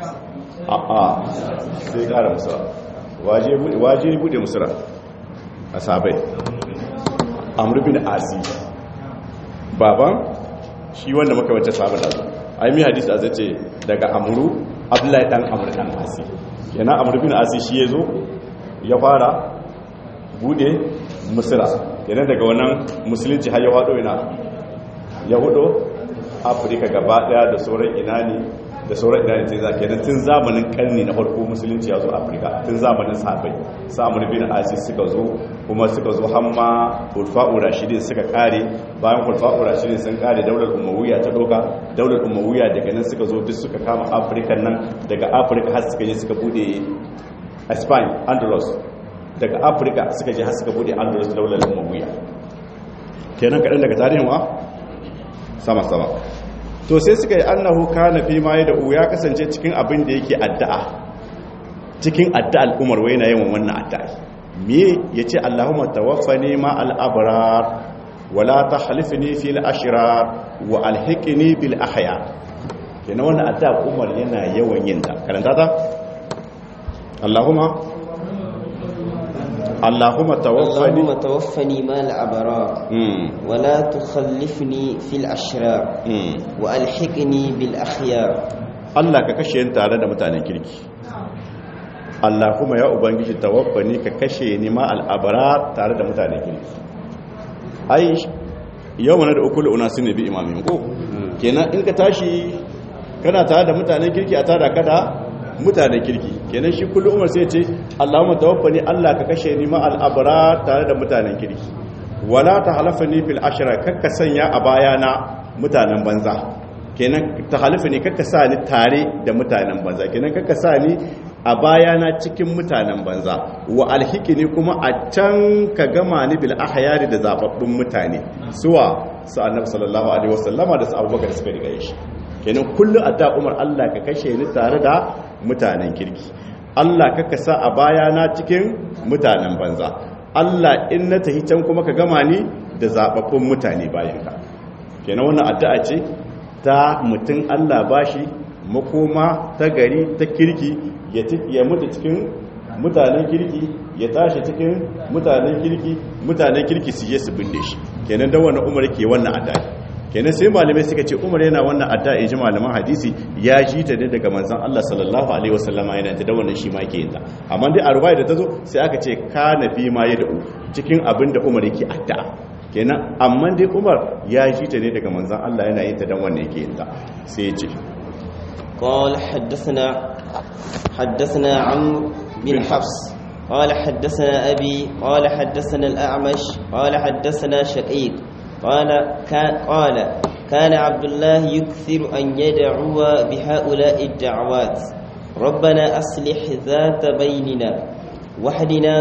sai ƙara musara waje bude musara a sabai Amr bin Asi baban shi wanda muka wacce sabar da ai mi hadisi a zace daga Amru Abdullahi dan Amr dan Asi kenan Amr bin Asi shi yazo ya fara bude Misra kenan daga wannan musulunci har ya wado ina ya hudo Afirka gaba daya da sauran ina ne da sauran idan sai zaka kenan tun zamanin karni na farko musulunci ya zo Afirka tun zamanin sahabbai sa Amr bin Asi suka zo kuma suka zo hamma Khulafa'ur Rashidin suka kare bayan Khulafa'ur Rashidin sun kare daular Umayya ta doka daular Umayya daga nan suka zo duk suka kama Afirka nan daga Afirka har suka je suka bude Spain Andalus daga Afirka suka je har suka bude Andalus daular Umayya kenan kadan daga tarihin wa sama to sai suka yi annahu kana fi ma da ya kasance cikin abin da yake addu'a cikin addu'a al'umar wai na yawan wannan addu'a me yace Allahumma tawaffani ma al-abrar wala tahlifni fil ashrar wa alhiqni bil ahya kenan wannan addu'a Umar yana yawan yin ta karanta ta Allahumma tawaffani ma al-abrar wala tukhallifni fil ashrar wa alhiqni bil akhyar Allah ka kashe ni tare da mutanen kirki Allahumma ya ubangiji tawaffani ka kashe ni ma al-abrar tare da mutanen kirki ai yawma da ukul unasin bi imamin ko kenan in ka tashi kana tare da mutanen kirki a tare ka da mutanen kirki kenan shi kullum Umar sai ya ce Allahumma tawaffani Allah ka kashe ni ma al-abrar tare da mutanen kirki wala tahlafani fil ashra kakka sanya a bayana mutanen banza kenan tahlafani kakka sa ni tare da mutanen banza kenan kakka sa ni a bayana cikin mutanen banza wa alhikini kuma a can ka gama ni bil ahyari da zababbun mutane suwa su annabi sallallahu alaihi wasallama da su Abubakar suka riga shi kenan kullu adda Umar Allah ka kashe ni tare da mutanen kirki Allah ka sa a bayana cikin mutanen banza Allah in na tahi can kuma ka gama ni da zababbun mutane bayan ka kenan wannan addu'a ce ta mutun Allah bashi makoma ta gari ta kirki ya mutu cikin mutanen kirki ya tashi cikin mutanen kirki su je su binne shi kenan dan wannan Umar ke wannan addu'a kenan sai malamai suka ce Umar yana wannan addu'a ya ji malaman hadisi ya ji ta ne daga manzon Allah sallallahu alaihi wasallama yana ta da wannan shi ma yake yin ta amma dai a ruwaya da tazo sai aka ce kana fi ma ya da'u cikin abin da Umar yake addu'a kenan amma dai Umar ya ji ta ne daga manzon Allah yana yin ta dan wannan yake yin ta sai ya ce قال حدثنا عمرو بن حفص قال حدثنا أبي قال حدثنا الأعمش قال حدثنا شقيق قال كان عبد الله يكثر أن يدعو بهؤلاء الدعوات ربنا أصلح ذات بيننا واهدنا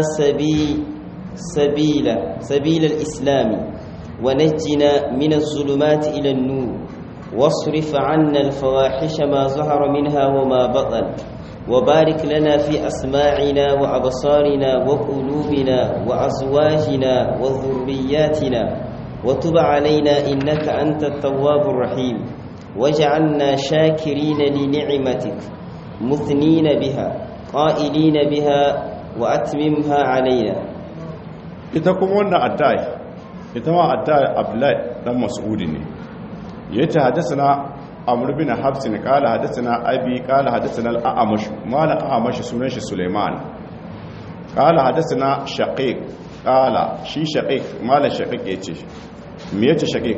سبيل الإسلام ونجنا من الظلمات إلى النور واصرف عنا الفواحش ما ظهر منها وما بطن وبارك لنا في أسماعنا وأبصارنا وقلوبنا وأزواجنا وذرياتنا وتب علينا إنك أنت التواب الرحيم واجعلنا شاكرين لنعمتك مثنين بها قائلين بها وأتممها علينا ita kuma wannan addu'a ita ma addu'a Abdullahi dan Mas'ud ne yace hadathana Amr bin Hafs ne kala hadathana Abi kala hadathana al-A'mash mala A'mash sunan shi Sulaiman kala hadathana Shaqiq kala shi Shaqiq mala Shaqiq yace me yace Shaqiq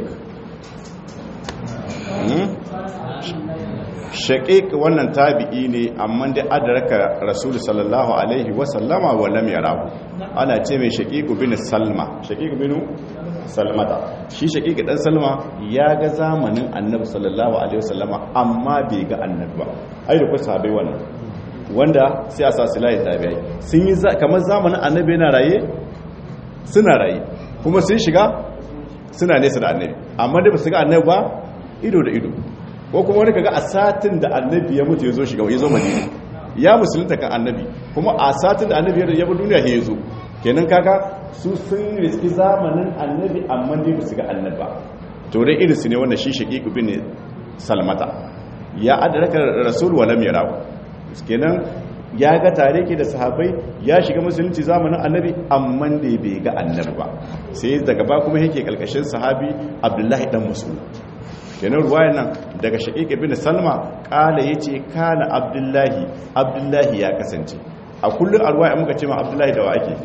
Shaqiq wannan tabi'i ne amma dai adraka Rasul sallallahu alaihi wa sallama wa lam yarahu ana ce mai Shaqiq bin Salma Shaqiq bin Salmata shi Shaqiq dan Salma ya ga zamanin Annabi sallallahu alaihi wa sallama amma bai ga Annabi ba ai da ku sahabbai wannan wanda sai asa silai tabi'i sun yi kamar zamanin Annabi yana raye suna raye kuma sun shiga suna nesa da Annabi amma da ba su ga Annabi ba ido da ido ko kuma wani kaga a satin da Annabi ya mutu ya zo shiga ya zo Madina ya musulunta kan Annabi kuma a satin da Annabi ya bar duniya ya zo kenan kaga su sun riski zamanin Annabi amma dai su ga Annabi ba to dai irin su ne wannan shi Shaqiq bin Salmata ya adraka Rasul wa lam yarahu kenan ya ga tare ke da sahabbai ya shiga musulunci zamanin Annabi amma dai bai ga Annabi ba sai daga ba kuma yake kalkashin sahabi Abdullahi dan Mas'ud kenan ruwayan nan daga Shaqiq bin Salma kala yace kana Abdullahi ya kasance a kullun arwaya muka ce ma Abdullahi da wa ake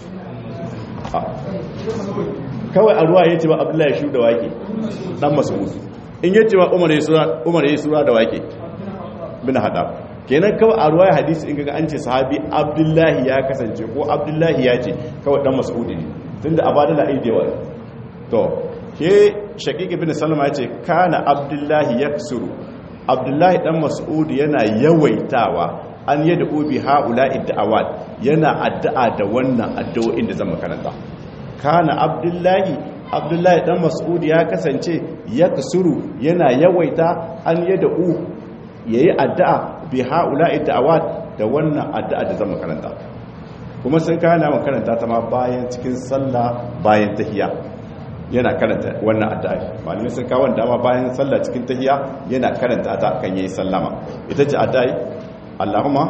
kawai arwaya yace ba Abdullahi shu da wake dan Mas'ud in yace ba Umar yayi sura da wake bin hadab kenan kawai a ruwaya hadisi in ga an ce sahabi abdullahi ya kasance ko abdullahi ya ce kawai dan mas'udi ne tunda abadala aidewa to ke shaqiq ibn salama ya ce kana abdullahi yaksuru abdullahi dan mas'udi yana yawaitawa an yadda ubi haula idda'awat yana addu'a da wannan addu'o'in da zan makaranta kana abdullahi dan mas'udi ya kasance yaksuru yana yawaita an yadda yayi addu'a bi haula idda'awat da wannan addu'a da zan makaranta kuma sun kana makaranta ta ma bayan cikin sallah bayan tahiyya yana karanta wannan addu'a malamai sun kawo dama bayan sallah cikin tahiyya yana karanta ta kan yayi sallama ita ce addu'a Allahumma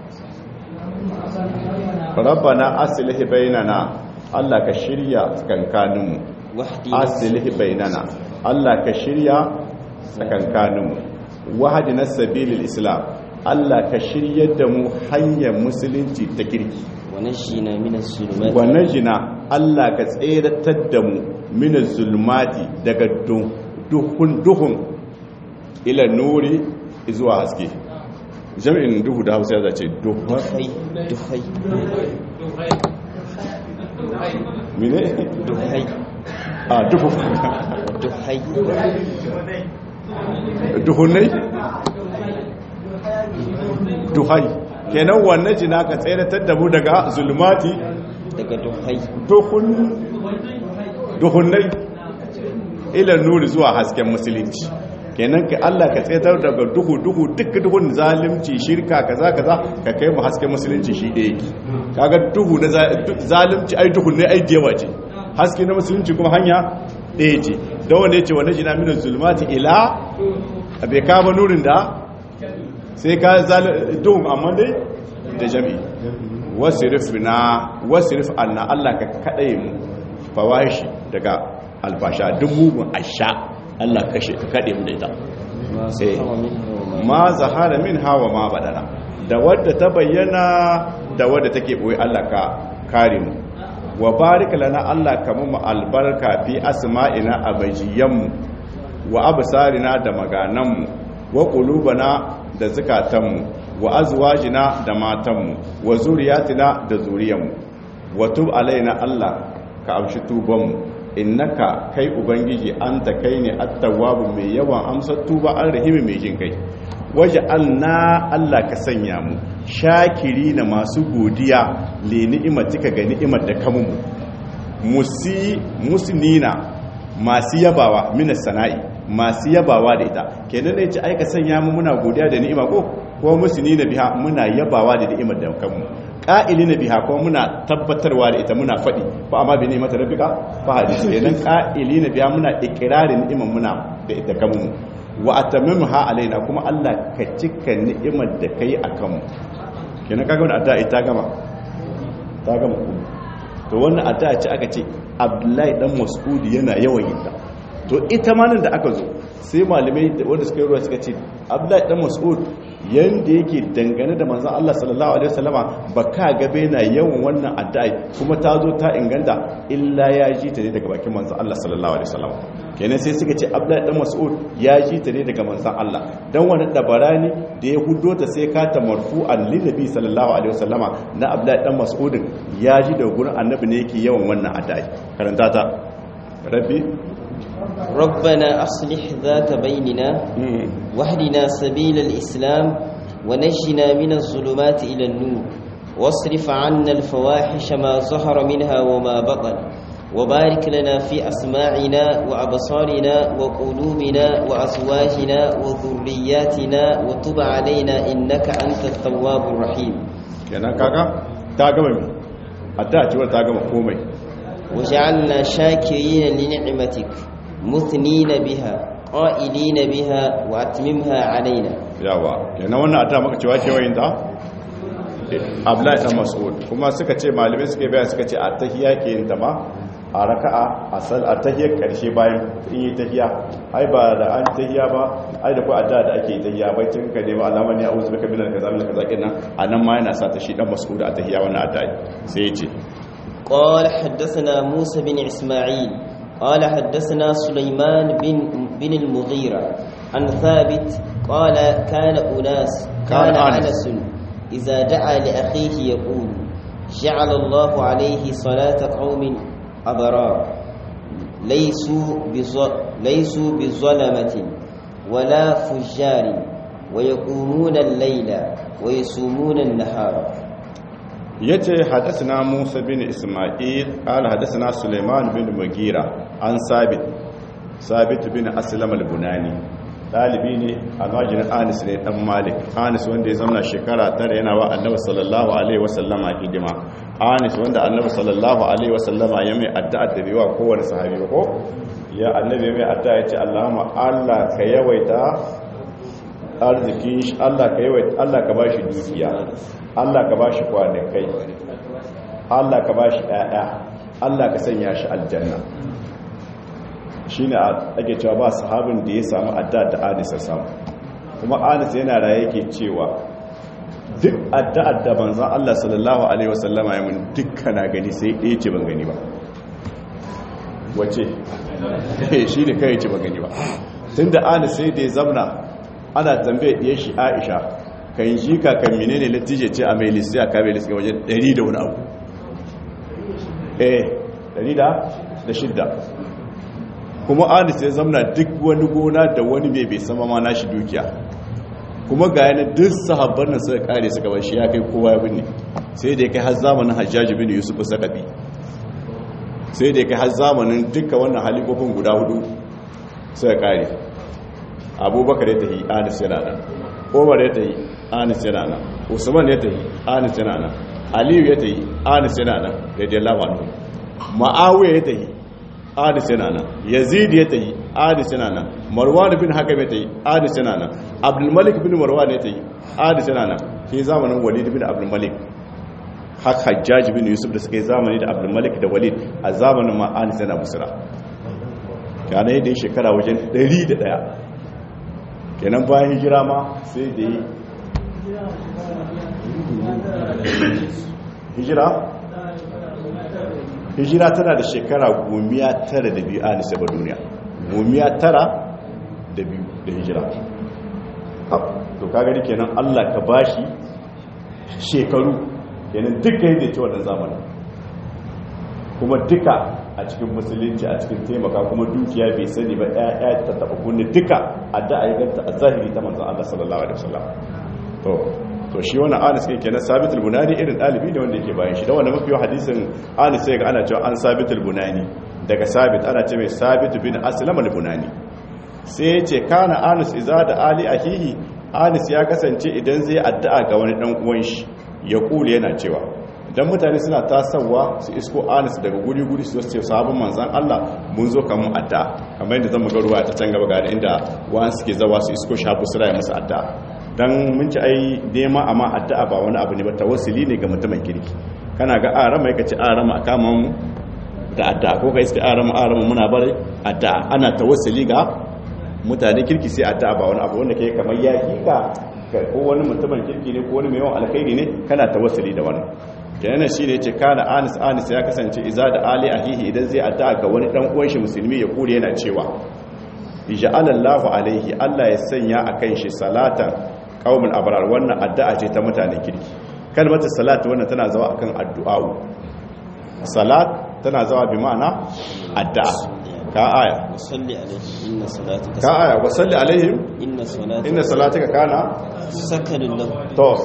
rabbana aslih bainana Allah ka shirya tsakankaninmu aslih bainana Allah ka shirya tsakankaninmu wahdina sabilil islam Allah ka shiryar da mu hanyar musulunci ta kirki wa najina Allah ka tseratar da mu min zulmati daga duhun ila nuri zuwa haske jami'in duhu da hausa ya zace duhai mine duhai a duhu duhai duhunai duhai kenan wannan jina ka tseratar da mu daga zulmati daga duhai duhunai ila nuri zuwa hasken musulunci kenan ka Allah ka tseratar daga duhu duk duhun zalimci shirka kaza ka kai mu hasken musulunci shi da yake kaga duhu na zalimci ai duhun ne ai jewa ce haske na musulunci kuma hanya ɗaya ce don wanda ya ce wanda jina minin zulmati ila bai kama nurin da sai ka duhun amma dai da jami'i wasu rif anna Allah ka kaɗai mu fawashi daga alfasha dubu asha Allah kashe ka kaɗe mu da ita ma zahara min hawa ma badana da wadda ta bayyana da wadda take boye Allah ka kare mu wa barik lana Allah ka mu albarka fi asma'ina abajiyanmu wa absarina da magananmu wa qulubana da zakatanmu wa azwajina da matanmu wa zuriyatina da zuriyanmu wa tub alaina Allah ka amshi tubanmu innaka kai ubangiji anta kai ne at-tawwabu mai yawan amsar tuba ar-rahimi mai jin kai waj'alna Allah ka sanya mu shakiri na masu godiya li ni'imatika ga ni'imar da kamun mu musnina masu yabawa minas sana'i masu yabawa da ita kenan ne ce ai ka sanya mu muna godiya da ni'ima ko musnina biha muna yabawa da ni'imar da kamun ƙa'ilina biha kuma muna tabbatarwa da ita muna faɗi ba amma bi ni'imar rabbika fa hadisi kenan ƙa'ilina biha muna ikrarin ni'imar muna da ita kamun wa atamimha alaina kuma Allah ka cika ni'imar da kai akan mu kenan kaga wannan addu'a ta gama to wannan addu'a ce aka ce Abdullahi dan Mas'ud yana yawan yin ta to ita ma nan da aka zo sai malamai wanda suka yi ruwa suka ce Abdullahi dan Mas'ud yanda yake dangane da manzon Allah sallallahu alaihi wasallama baka gabe na yawan wannan addu'a kuma ta zo ta inganta illa ya ji ta ne daga bakin manzon Allah sallallahu alaihi wasallama kenan sai suka ce Abdullahi dan Mas'ud ya ji ta ne daga manzon Allah dan wannan dabarani da ya hudo ta sai ka ta marfu'an lin nabi sallallahu alaihi wasallama na Abdullahi dan Mas'ud ya ji da gurin annabi ne yake yawan wannan addu'a karanta ta rabbi ربنا أصلح ذات بيننا واهدنا سبيل الإسلام ونجنا من الظلمات إلى النور واصرف عنا الفواحش ما ظهر منها وما بطن وبارك لنا في أسماعنا وأبصارنا وقلوبنا وأزواجنا وذرياتنا وتب علينا إنك أنت التواب الرحيم kenan kaga ta gama mi addu'a ce ta gama komai وجعلنا شاكرين لنعمتك مثنين بها قائلين بها واتممها علينا yawa kenan wannan addu'a maka cewa kewayin ta Abdullahi dan Mas'ud kuma suka ce malamai suka bayani suka ce at-tahiyya ke yin ta ma a raka'a asal at-tahiyya karshe bayan in yi tahiyya ai ba da an tahiyya ba ai da ko addu'a da ake tahiyya bai tun ka ne ba alaman ya auzu bika minal kaza minal kaza kenan anan ma yana sa ta shi dan Mas'ud a tahiyya wannan addu'a sai ya ce قال حدثنا موسى بن إسماعيل قال حدثنا سليمان بن المغيرة عن ثابت قال كان أنس إذا دعا لأخيه يقول جعل الله عليه صلاة قوم أبرار ليسوا بظلمة ولا فجار ويقومون الليل ويصومون النهار. yace hadathana Musa bin Isma'il qala hadathana Sulaiman bin Mughira an Sabit bin Aslam al-Bunani dalibi ne almajirin Anas ne dan Malik. Anas wanda ya zama shekara 9 yana wa Annabi sallallahu alaihi wasallama hidima. Anas wanda Annabi sallallahu alaihi wasallama ya mai addu'a da biwa kowanne sahabi ko ya Annabi mai addu'a yace Allahumma Allah ka yawaita arzikin shi, Allah ka yawaita, Allah ka bashi dukiya, Allah ka ba shi kwanakai, Allah ka ba shi ɗaya, Allah ka sanya shi aljanna. Shi ne ake cewa ba sahabin da ya samu adda da Anisa samu. Kuma Anisa yana raye yake cewa duk addu'ar da manzon Allah sallallahu alaihi wasallama ya mun dukkan na gani sai ɗaya ce ban gani ba. Wace? Shi ne kai ce ban gani ba. Tunda Anisa sai da ya zamna ana tambaye ɗiyar shi Aisha kan shi kakan menene latije ce a mai lissi a kame lissi wajen 100 da wani abu 106 kuma Anas ya zamna duk wani gona da wani mai bai sama ma nashi dukiya kuma ga yana duk sahabban nan suka kare suka bar shi ya kai kowa ya binne sai da ya kai har zamanin Hajjaj bin Yusuf Saqafi sai da ya kai har zamanin dukkan wannan halifofin guda hudu suka kare Abubakar ya tafi Anas yana nan Umar ya tafi Anas yana nan Usman ya tafi Anas yana nan Aliyu ya tafi Anas yana nan radiyallahu anhu Muawiya ya tafi Anas yana nan Yazid ya tafi Anas yana nan Marwan bin Hakam ya tafi Anas yana nan Abdul Malik bin Marwan ya tafi Anas yana nan sai zamanin Walid bin Abdul Malik hak Hajjaj bin Yusuf da suka yi zamani da Abdul Malik da Walid a zamanin ma Anas yana Busra kana yadda shekara wajen 101 kenan bayan hijira ma sai da yi hijira tana da shekara 902 a nisa ba duniya 902 da hijira to ka gani kenan Allah ka bashi shekaru kenan duka yadda ce wannan zamanin kuma duka a cikin musulunci a cikin taimaka kuma dukiya bai sani ba ya ta taba kunne duka addu'a ya ganta a zahiri ta manzon Allah sallallahu alaihi wasallam to shi wannan Anas kai kenan Sabit al-Bunani irin dalibi ne wanda yake bayan shi da wannan mafi hadisin Anas sai ga ana cewa an Sabit al-Bunani daga Sabit ana ce mai Sabit bin Aslam al-Bunani sai ya ce kana Anas iza da ali ahihi Anas ya kasance idan zai addu'a ga wani dan uwan shi ya kula yana cewa dan mutane suna tasawa su isko Anas daga guri su ce sahabban manzon Allah mun zo kamun addu'a kamar yadda zamu ga ruwa ta can gaba ga inda wa'an suke zawa su isko shafu sura ya musu addu'a dan mun ci ai dema amma addu'a ba wani abu ne ba tawassuli ne ga mutumin kirki kana ga arama yake ci arama kama mu da addu'a ko kai sai arama muna bare addu'a ana tawassuli ga mutane kirki sai addu'a ba wani abu wanda kai kamar yaki ka ko wani mutumin kirki ne ko wani mai yawan alkhairi ne kana tawassuli da wannan kenan shi ne yace kana Anas ya kasance iza da ali ahihi idan zai addu'a ga wani dan uwan shi musulmi ya kure yana cewa Allahu alaihi Allah ya sanya akan shi salatan qaumul abrar wannan addu'a ce ta mutanen kirki kalmar salat wannan tana zawa akan addu'a salat tana zawa bi ma'ana addu'a ka aya wasalli alaihi inna salataka ka aya wasalli alaihim inna salataka kana sakanun lahu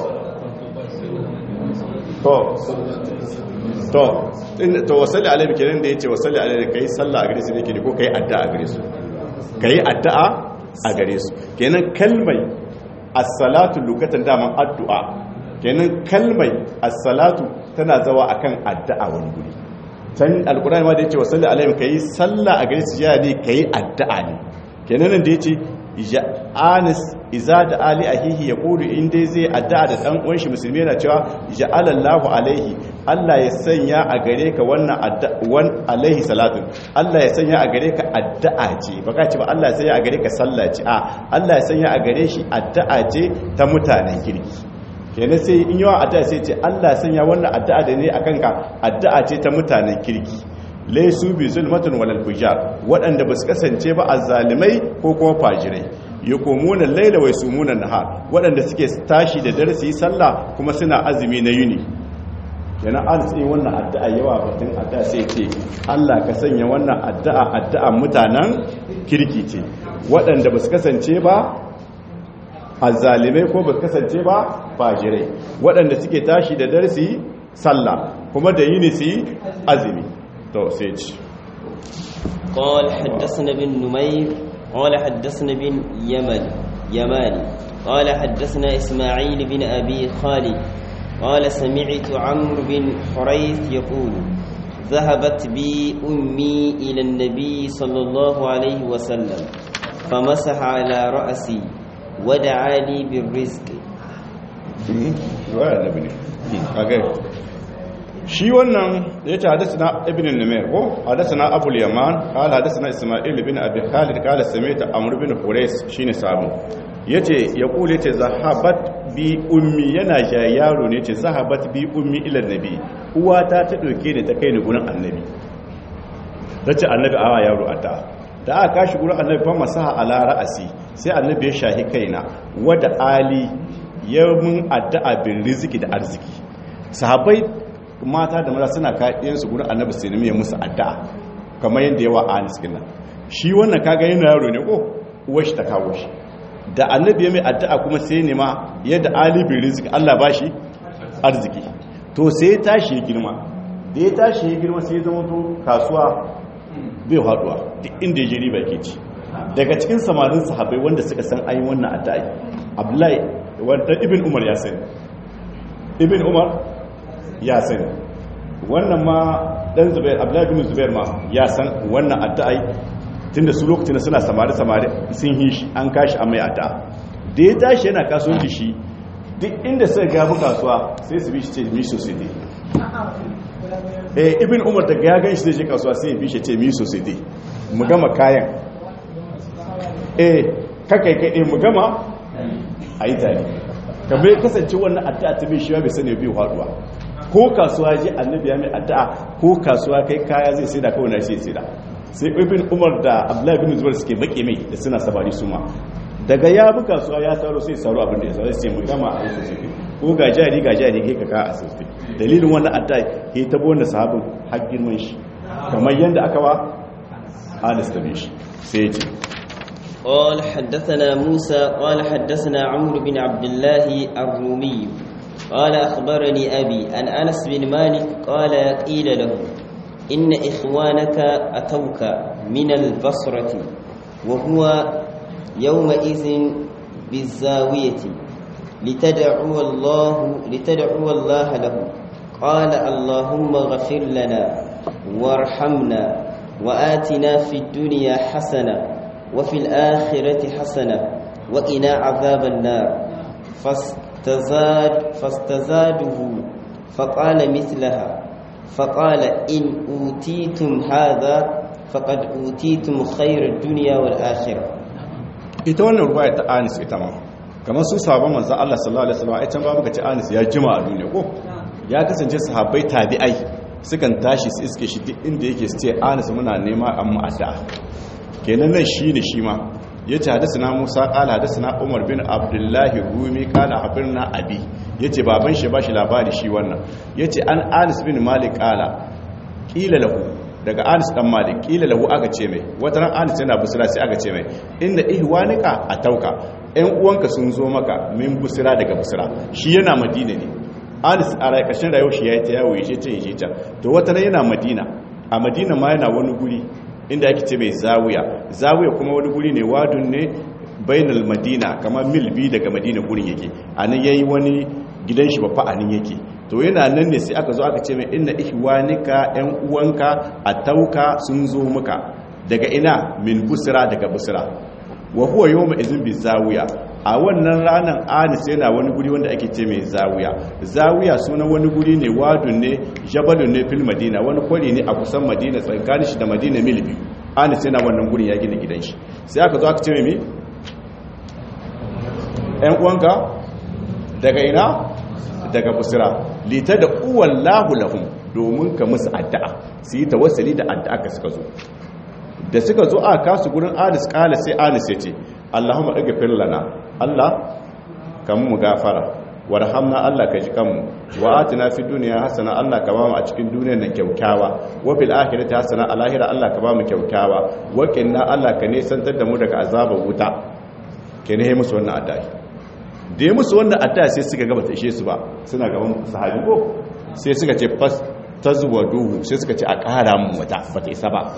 to wasalli alaihim kenan da yace wasalli alaihim kai sallah a gare su ne ke ko kai addu'a a gare su kai addu'a a gare su kenan kalmai as-salatu lugatan daman addu'a kenan kalmai as-salatu tana zawa akan addu'a wani guri san alqur'ani ma da yace wasalli alaihim kai sallah a gare su ya ne kai addu'a ne kenan nan da yace Anas iza da ali ahihi ya kuri inda zai addu'a da dan uwan shi musulmi yana cewa ja'alallahu alaihi Allah ya sanya a gare ka wannan addu'an alaihi salatu Allah ya sanya a gare ka addu'a ce baka ce ba Allah ya sanya a gare ka sallah ce a Allah ya sanya a gare shi addu'a ce ta mutanen kirki kenan sai in yawa addu'a sai ce Allah ya sanya wannan addu'a da ne akan ka addu'a ce ta mutanen kirki laysu bi zulmatin walal fujar waɗanda ba su kasance ba azzalimai ko kuma fajirai yaqumuna al-layla wa yasumuna an-nahar waɗanda suke tashi da dare su yi sallah kuma suna azumi na yini yana arziki wannan addu'a yawa batun addu'a sai ce Allah ka sanya wannan addu'a mutanen kirki ce waɗanda ba su kasance ba azzalimai ko ba su kasance ba fajirai waɗanda suke tashi da dare su yi sallah kuma da yini su yi azumi to sai ce قال حدثنا بن نمير قال حدثنا بن يماني قال حدثنا إسماعيل بن أبي خالد قال سمعت عمرو بن حريث يقول ذهبت بي أمي إلى النبي صلى الله عليه وسلم فمسح على رأسي ودعا لي بالرزق shi wannan ya ce hadasana ibn numair ko hadasana abul yaman qala hadasana isma'il ibn abi khalid qala sami'tu amr ibn quraysh shine sabu yace ya kula yace zahabat bi ummi yana ja yaro ne yace zahabat bi ummi ila nabi uwata ta dauke ni ta kai ni gurin annabi tace annabi awa yaro ata da aka kashi gurin annabi fa masaha ala ra'asi sai annabi ya shahi kaina wada ali ya mun addu'a bin riziki da arziki sahabbai mata da maza suna kaɗiyan su gurin annabi sai ne musu addu'a kamar yadda yawa anis kenan shi wannan kaga yana yaro ne ko uwar shi ta kawo shi da annabi ya mai addu'a kuma sai ne ma yadda ali bin riziki Allah bashi arziki to sai ya tashi ya girma da ya tashi ya girma sai ya zama to kasuwa bai haduwa duk inda ya je riba yake ci daga cikin samarin sahabbai wanda suka san ayi wannan addu'a Abdullahi wanda Ibn Umar ya sani Ibn Umar ya sani wannan ma dan Zubair Abdullahi bin Zubair ma ya san wannan addu'a tunda su lokacin da suna samari sun yi shi an kashi an mai addu'a da ya tashi yana kasuwanci shi duk inda suka gabu kasuwa sai su bi shi ce mi society Ibn Umar daga ya gan shi zai je kasuwa sai ya bi shi ce mi society mu gama kayan kakai mu gama a yi tare kamar kasance wannan addu'a ta bin shi bai sani biyu haduwa ko kasuwa ji annabi ya mai addu'a ko kasuwa kai kaya zai sai da kawai na shi sai da sai Ibn Umar da Abdullahi bin Zubair suke bake mai da suna sabari su ma daga ya bi kasuwa ya saro sai saro abin da ya saro sai mu gama a yi sosai ko ga jari kai ka ka a sosai dalilin wannan addu'a ke tabo wannan sahabin har girman shi kamar yanda aka wa Anas tabi shi sai ya ce قال حدثنا موسى قال حدثنا عمرو بن عبد الله الرومي قال أخبرني أبي أن أنس بن مالك قال قيل له إن إخوانك أتوك من البصرة وهو يومئذ بالزاوية لتدعو الله له قال اللهم اغفر لنا وارحمنا وآتنا في الدنيا حسنة وفي الآخرة حسنة وقنا عذاب النار فاستزاده فقال مثلها فقال إن أوتيتم هذا فقد أوتيتم خير الدنيا والآخرة. ita wannan ruwaya ta Anis ita ma kamar su sahabban manzon Allah sallallahu alaihi wasallam ai can ba muka ce Anis ya jima a duniya ko ya kasance sahabbai tabi'ai sukan tashi su iske shi duk inda yake su ce Anis muna nema amma addu'a kenan nan shine shi ma yace hadathana Musa qala hadathana Umar bin Abdullah Rumi qala habirna abi yace baban shi bashi labari shi wannan yace an Anas bin Malik qala qila lahu daga Anas dan Malik qila lahu aka ce mai wata ran Anas yana busira sai aka ce mai inna ihwanika atauka ɗan uwanka sun zo maka min busira daga busira shi yana Madina ne Anas a ƙarshen rayuwar shi yayi ta yawo yace ta to wata ran yana Madina a Madina ma yana wani guri inda ake ce mai zawiya kuma wani guri ne wadun ne bainal madina kamar mil biyu daga madina gurin yake a nan ya yi wani gidan shi bafa a nan yake to yana nan ne sai aka zo aka ce mai inna ihwanika yan uwanka a tauka sun zo muka daga ina min busra daga busra wa huwa yawma izin bi zawiya a wannan ranar Anis yana wani guri wanda ake ce mai zawiya sunan wani guri ne wadun ne jabalun ne fil madina wani kwari ne a kusan madina tsakanin shi da madina mil biyu Anis yana wannan guri ya gina gidan shi sai aka zo aka ce mai ɗan uwanka daga ina daga busira lita da uwallahu lahum domin ka musu addu'a su yi tawassuli da addu'a ka suka zo da suka zo a kasu gurin anis kala sai anis ya ce Allahumma ighfir lana Allah kan mu gafara warhamna Allah ka ji kanmu wa atina fid dunya hasana Allah ka ba mu a cikin duniyar nan kyaukyawa wa fil akhirati hasana a lahira Allah ka ba mu kyaukyawa wa qina Allah ka ne santar da mu daga azabar wuta kene he musu wannan addu'a da ya musu wannan addu'a sai suka ga bata ishe su ba suna gaban sahabi ko sai suka ce fas tazwaduhu sai suka ce a ƙara mu wata bata isa ba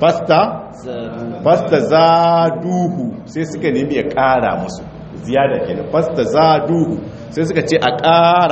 fasta zaduhu sai suka nemi ya ƙara musu ziyada kenan fasta zaduhu sai suka ce a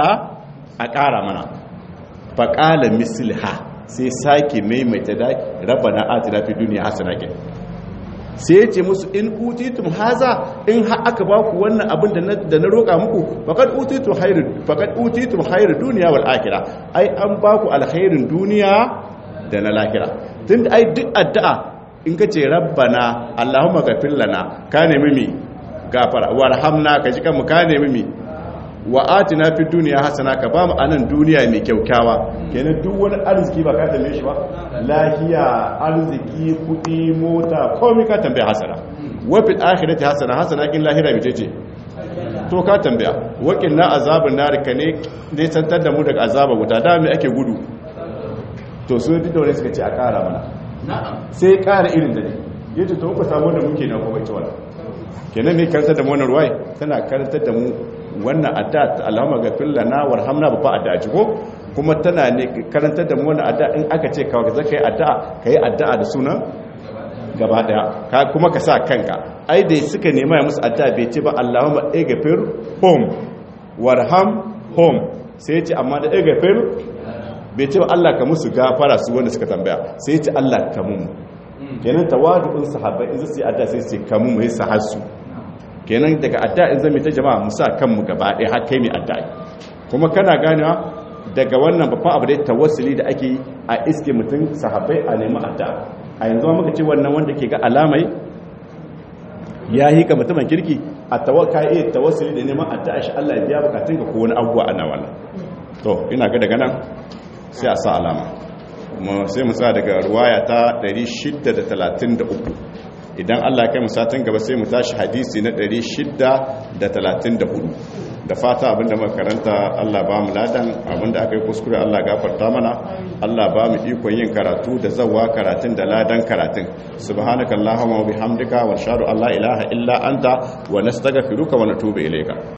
ƙara mana faƙala misilha sai sake maimaita da rabbana atina fid dunya hasana kenan sai ya ce musu in utitum haza in har aka ba ku wannan abin da na roƙa muku faqad utitum khairu dunya wal akhirah ai an ba ku alkhairin duniya da na lahira tunda ai duk addu'a in ka ce rabbana allahumma ghfir lana ka nemi mi gafara warhamna ka ji kanmu ka nemi mi wa atina fid dunya hasana ka ba mu anan duniya mai kyaukyawa kenan duk wani arziki ba ka tambaye shi ba lahiya arziki kudi mota komai ka tambaye hasana wa fil akhirati hasana kin lahira mai tace to ka tambaya wakin na azabun nar ka ne santar da mu daga azaba wuta da me ake gudu to su duk da wani suka ce a kara mana sai kara irin da ne yace to ku samu da muke na kuma cewa kenan ne karantar da mu wannan ruwai tana karantar da mu wannan addu'a Allahumma ghfir lana warhamna ba fa addu'a ci ko kuma tana ne karantar da mu wannan addu'a in aka ce ka zaka yi addu'a kai addu'a da sunan gaba daya ka kuma ka sa kanka ai dai suka nema ya musu addu'a bai ce ba Allahumma ighfir hum warham hum sai ya ce amma da ighfir bai ce ba Allah ka musu gafara su wanda suka tambaya sai ya ce Allah ka mu kenan tawadu'un sahabbai in su yi addu'a sai su ce kamu mu yi sahasu kenan daga addu'a in zami ta jama'a musa kanmu gaba ɗaya har kai mai addu'a kuma kana ganewa daga wannan babban abu da tawassuli da ake a iske mutum sahabbai a nemi addu'a a yanzu muka ce wannan wanda ke ga alamai ya yi ka mutumin kirki a tawassuli da neman addu'a shi Allah ya biya bukatun ka ko wani abubuwa ana wannan to ina ga daga nan sai a sa alama sai mu sa daga ruwaya ta 633 idan Allah ya kai mu satin gaba sai mu tashi hadisi na 634 da fata abinda muka karanta Allah ba mu ladan abinda aka yi kuskure Allah gafarta mana Allah ba mu ikon yin karatu da zawa karatun da ladan karatun subhanakallahumma wa bihamdika wa nashhadu an la ilaha illa anta wa nastaghfiruka wa natubu ilayka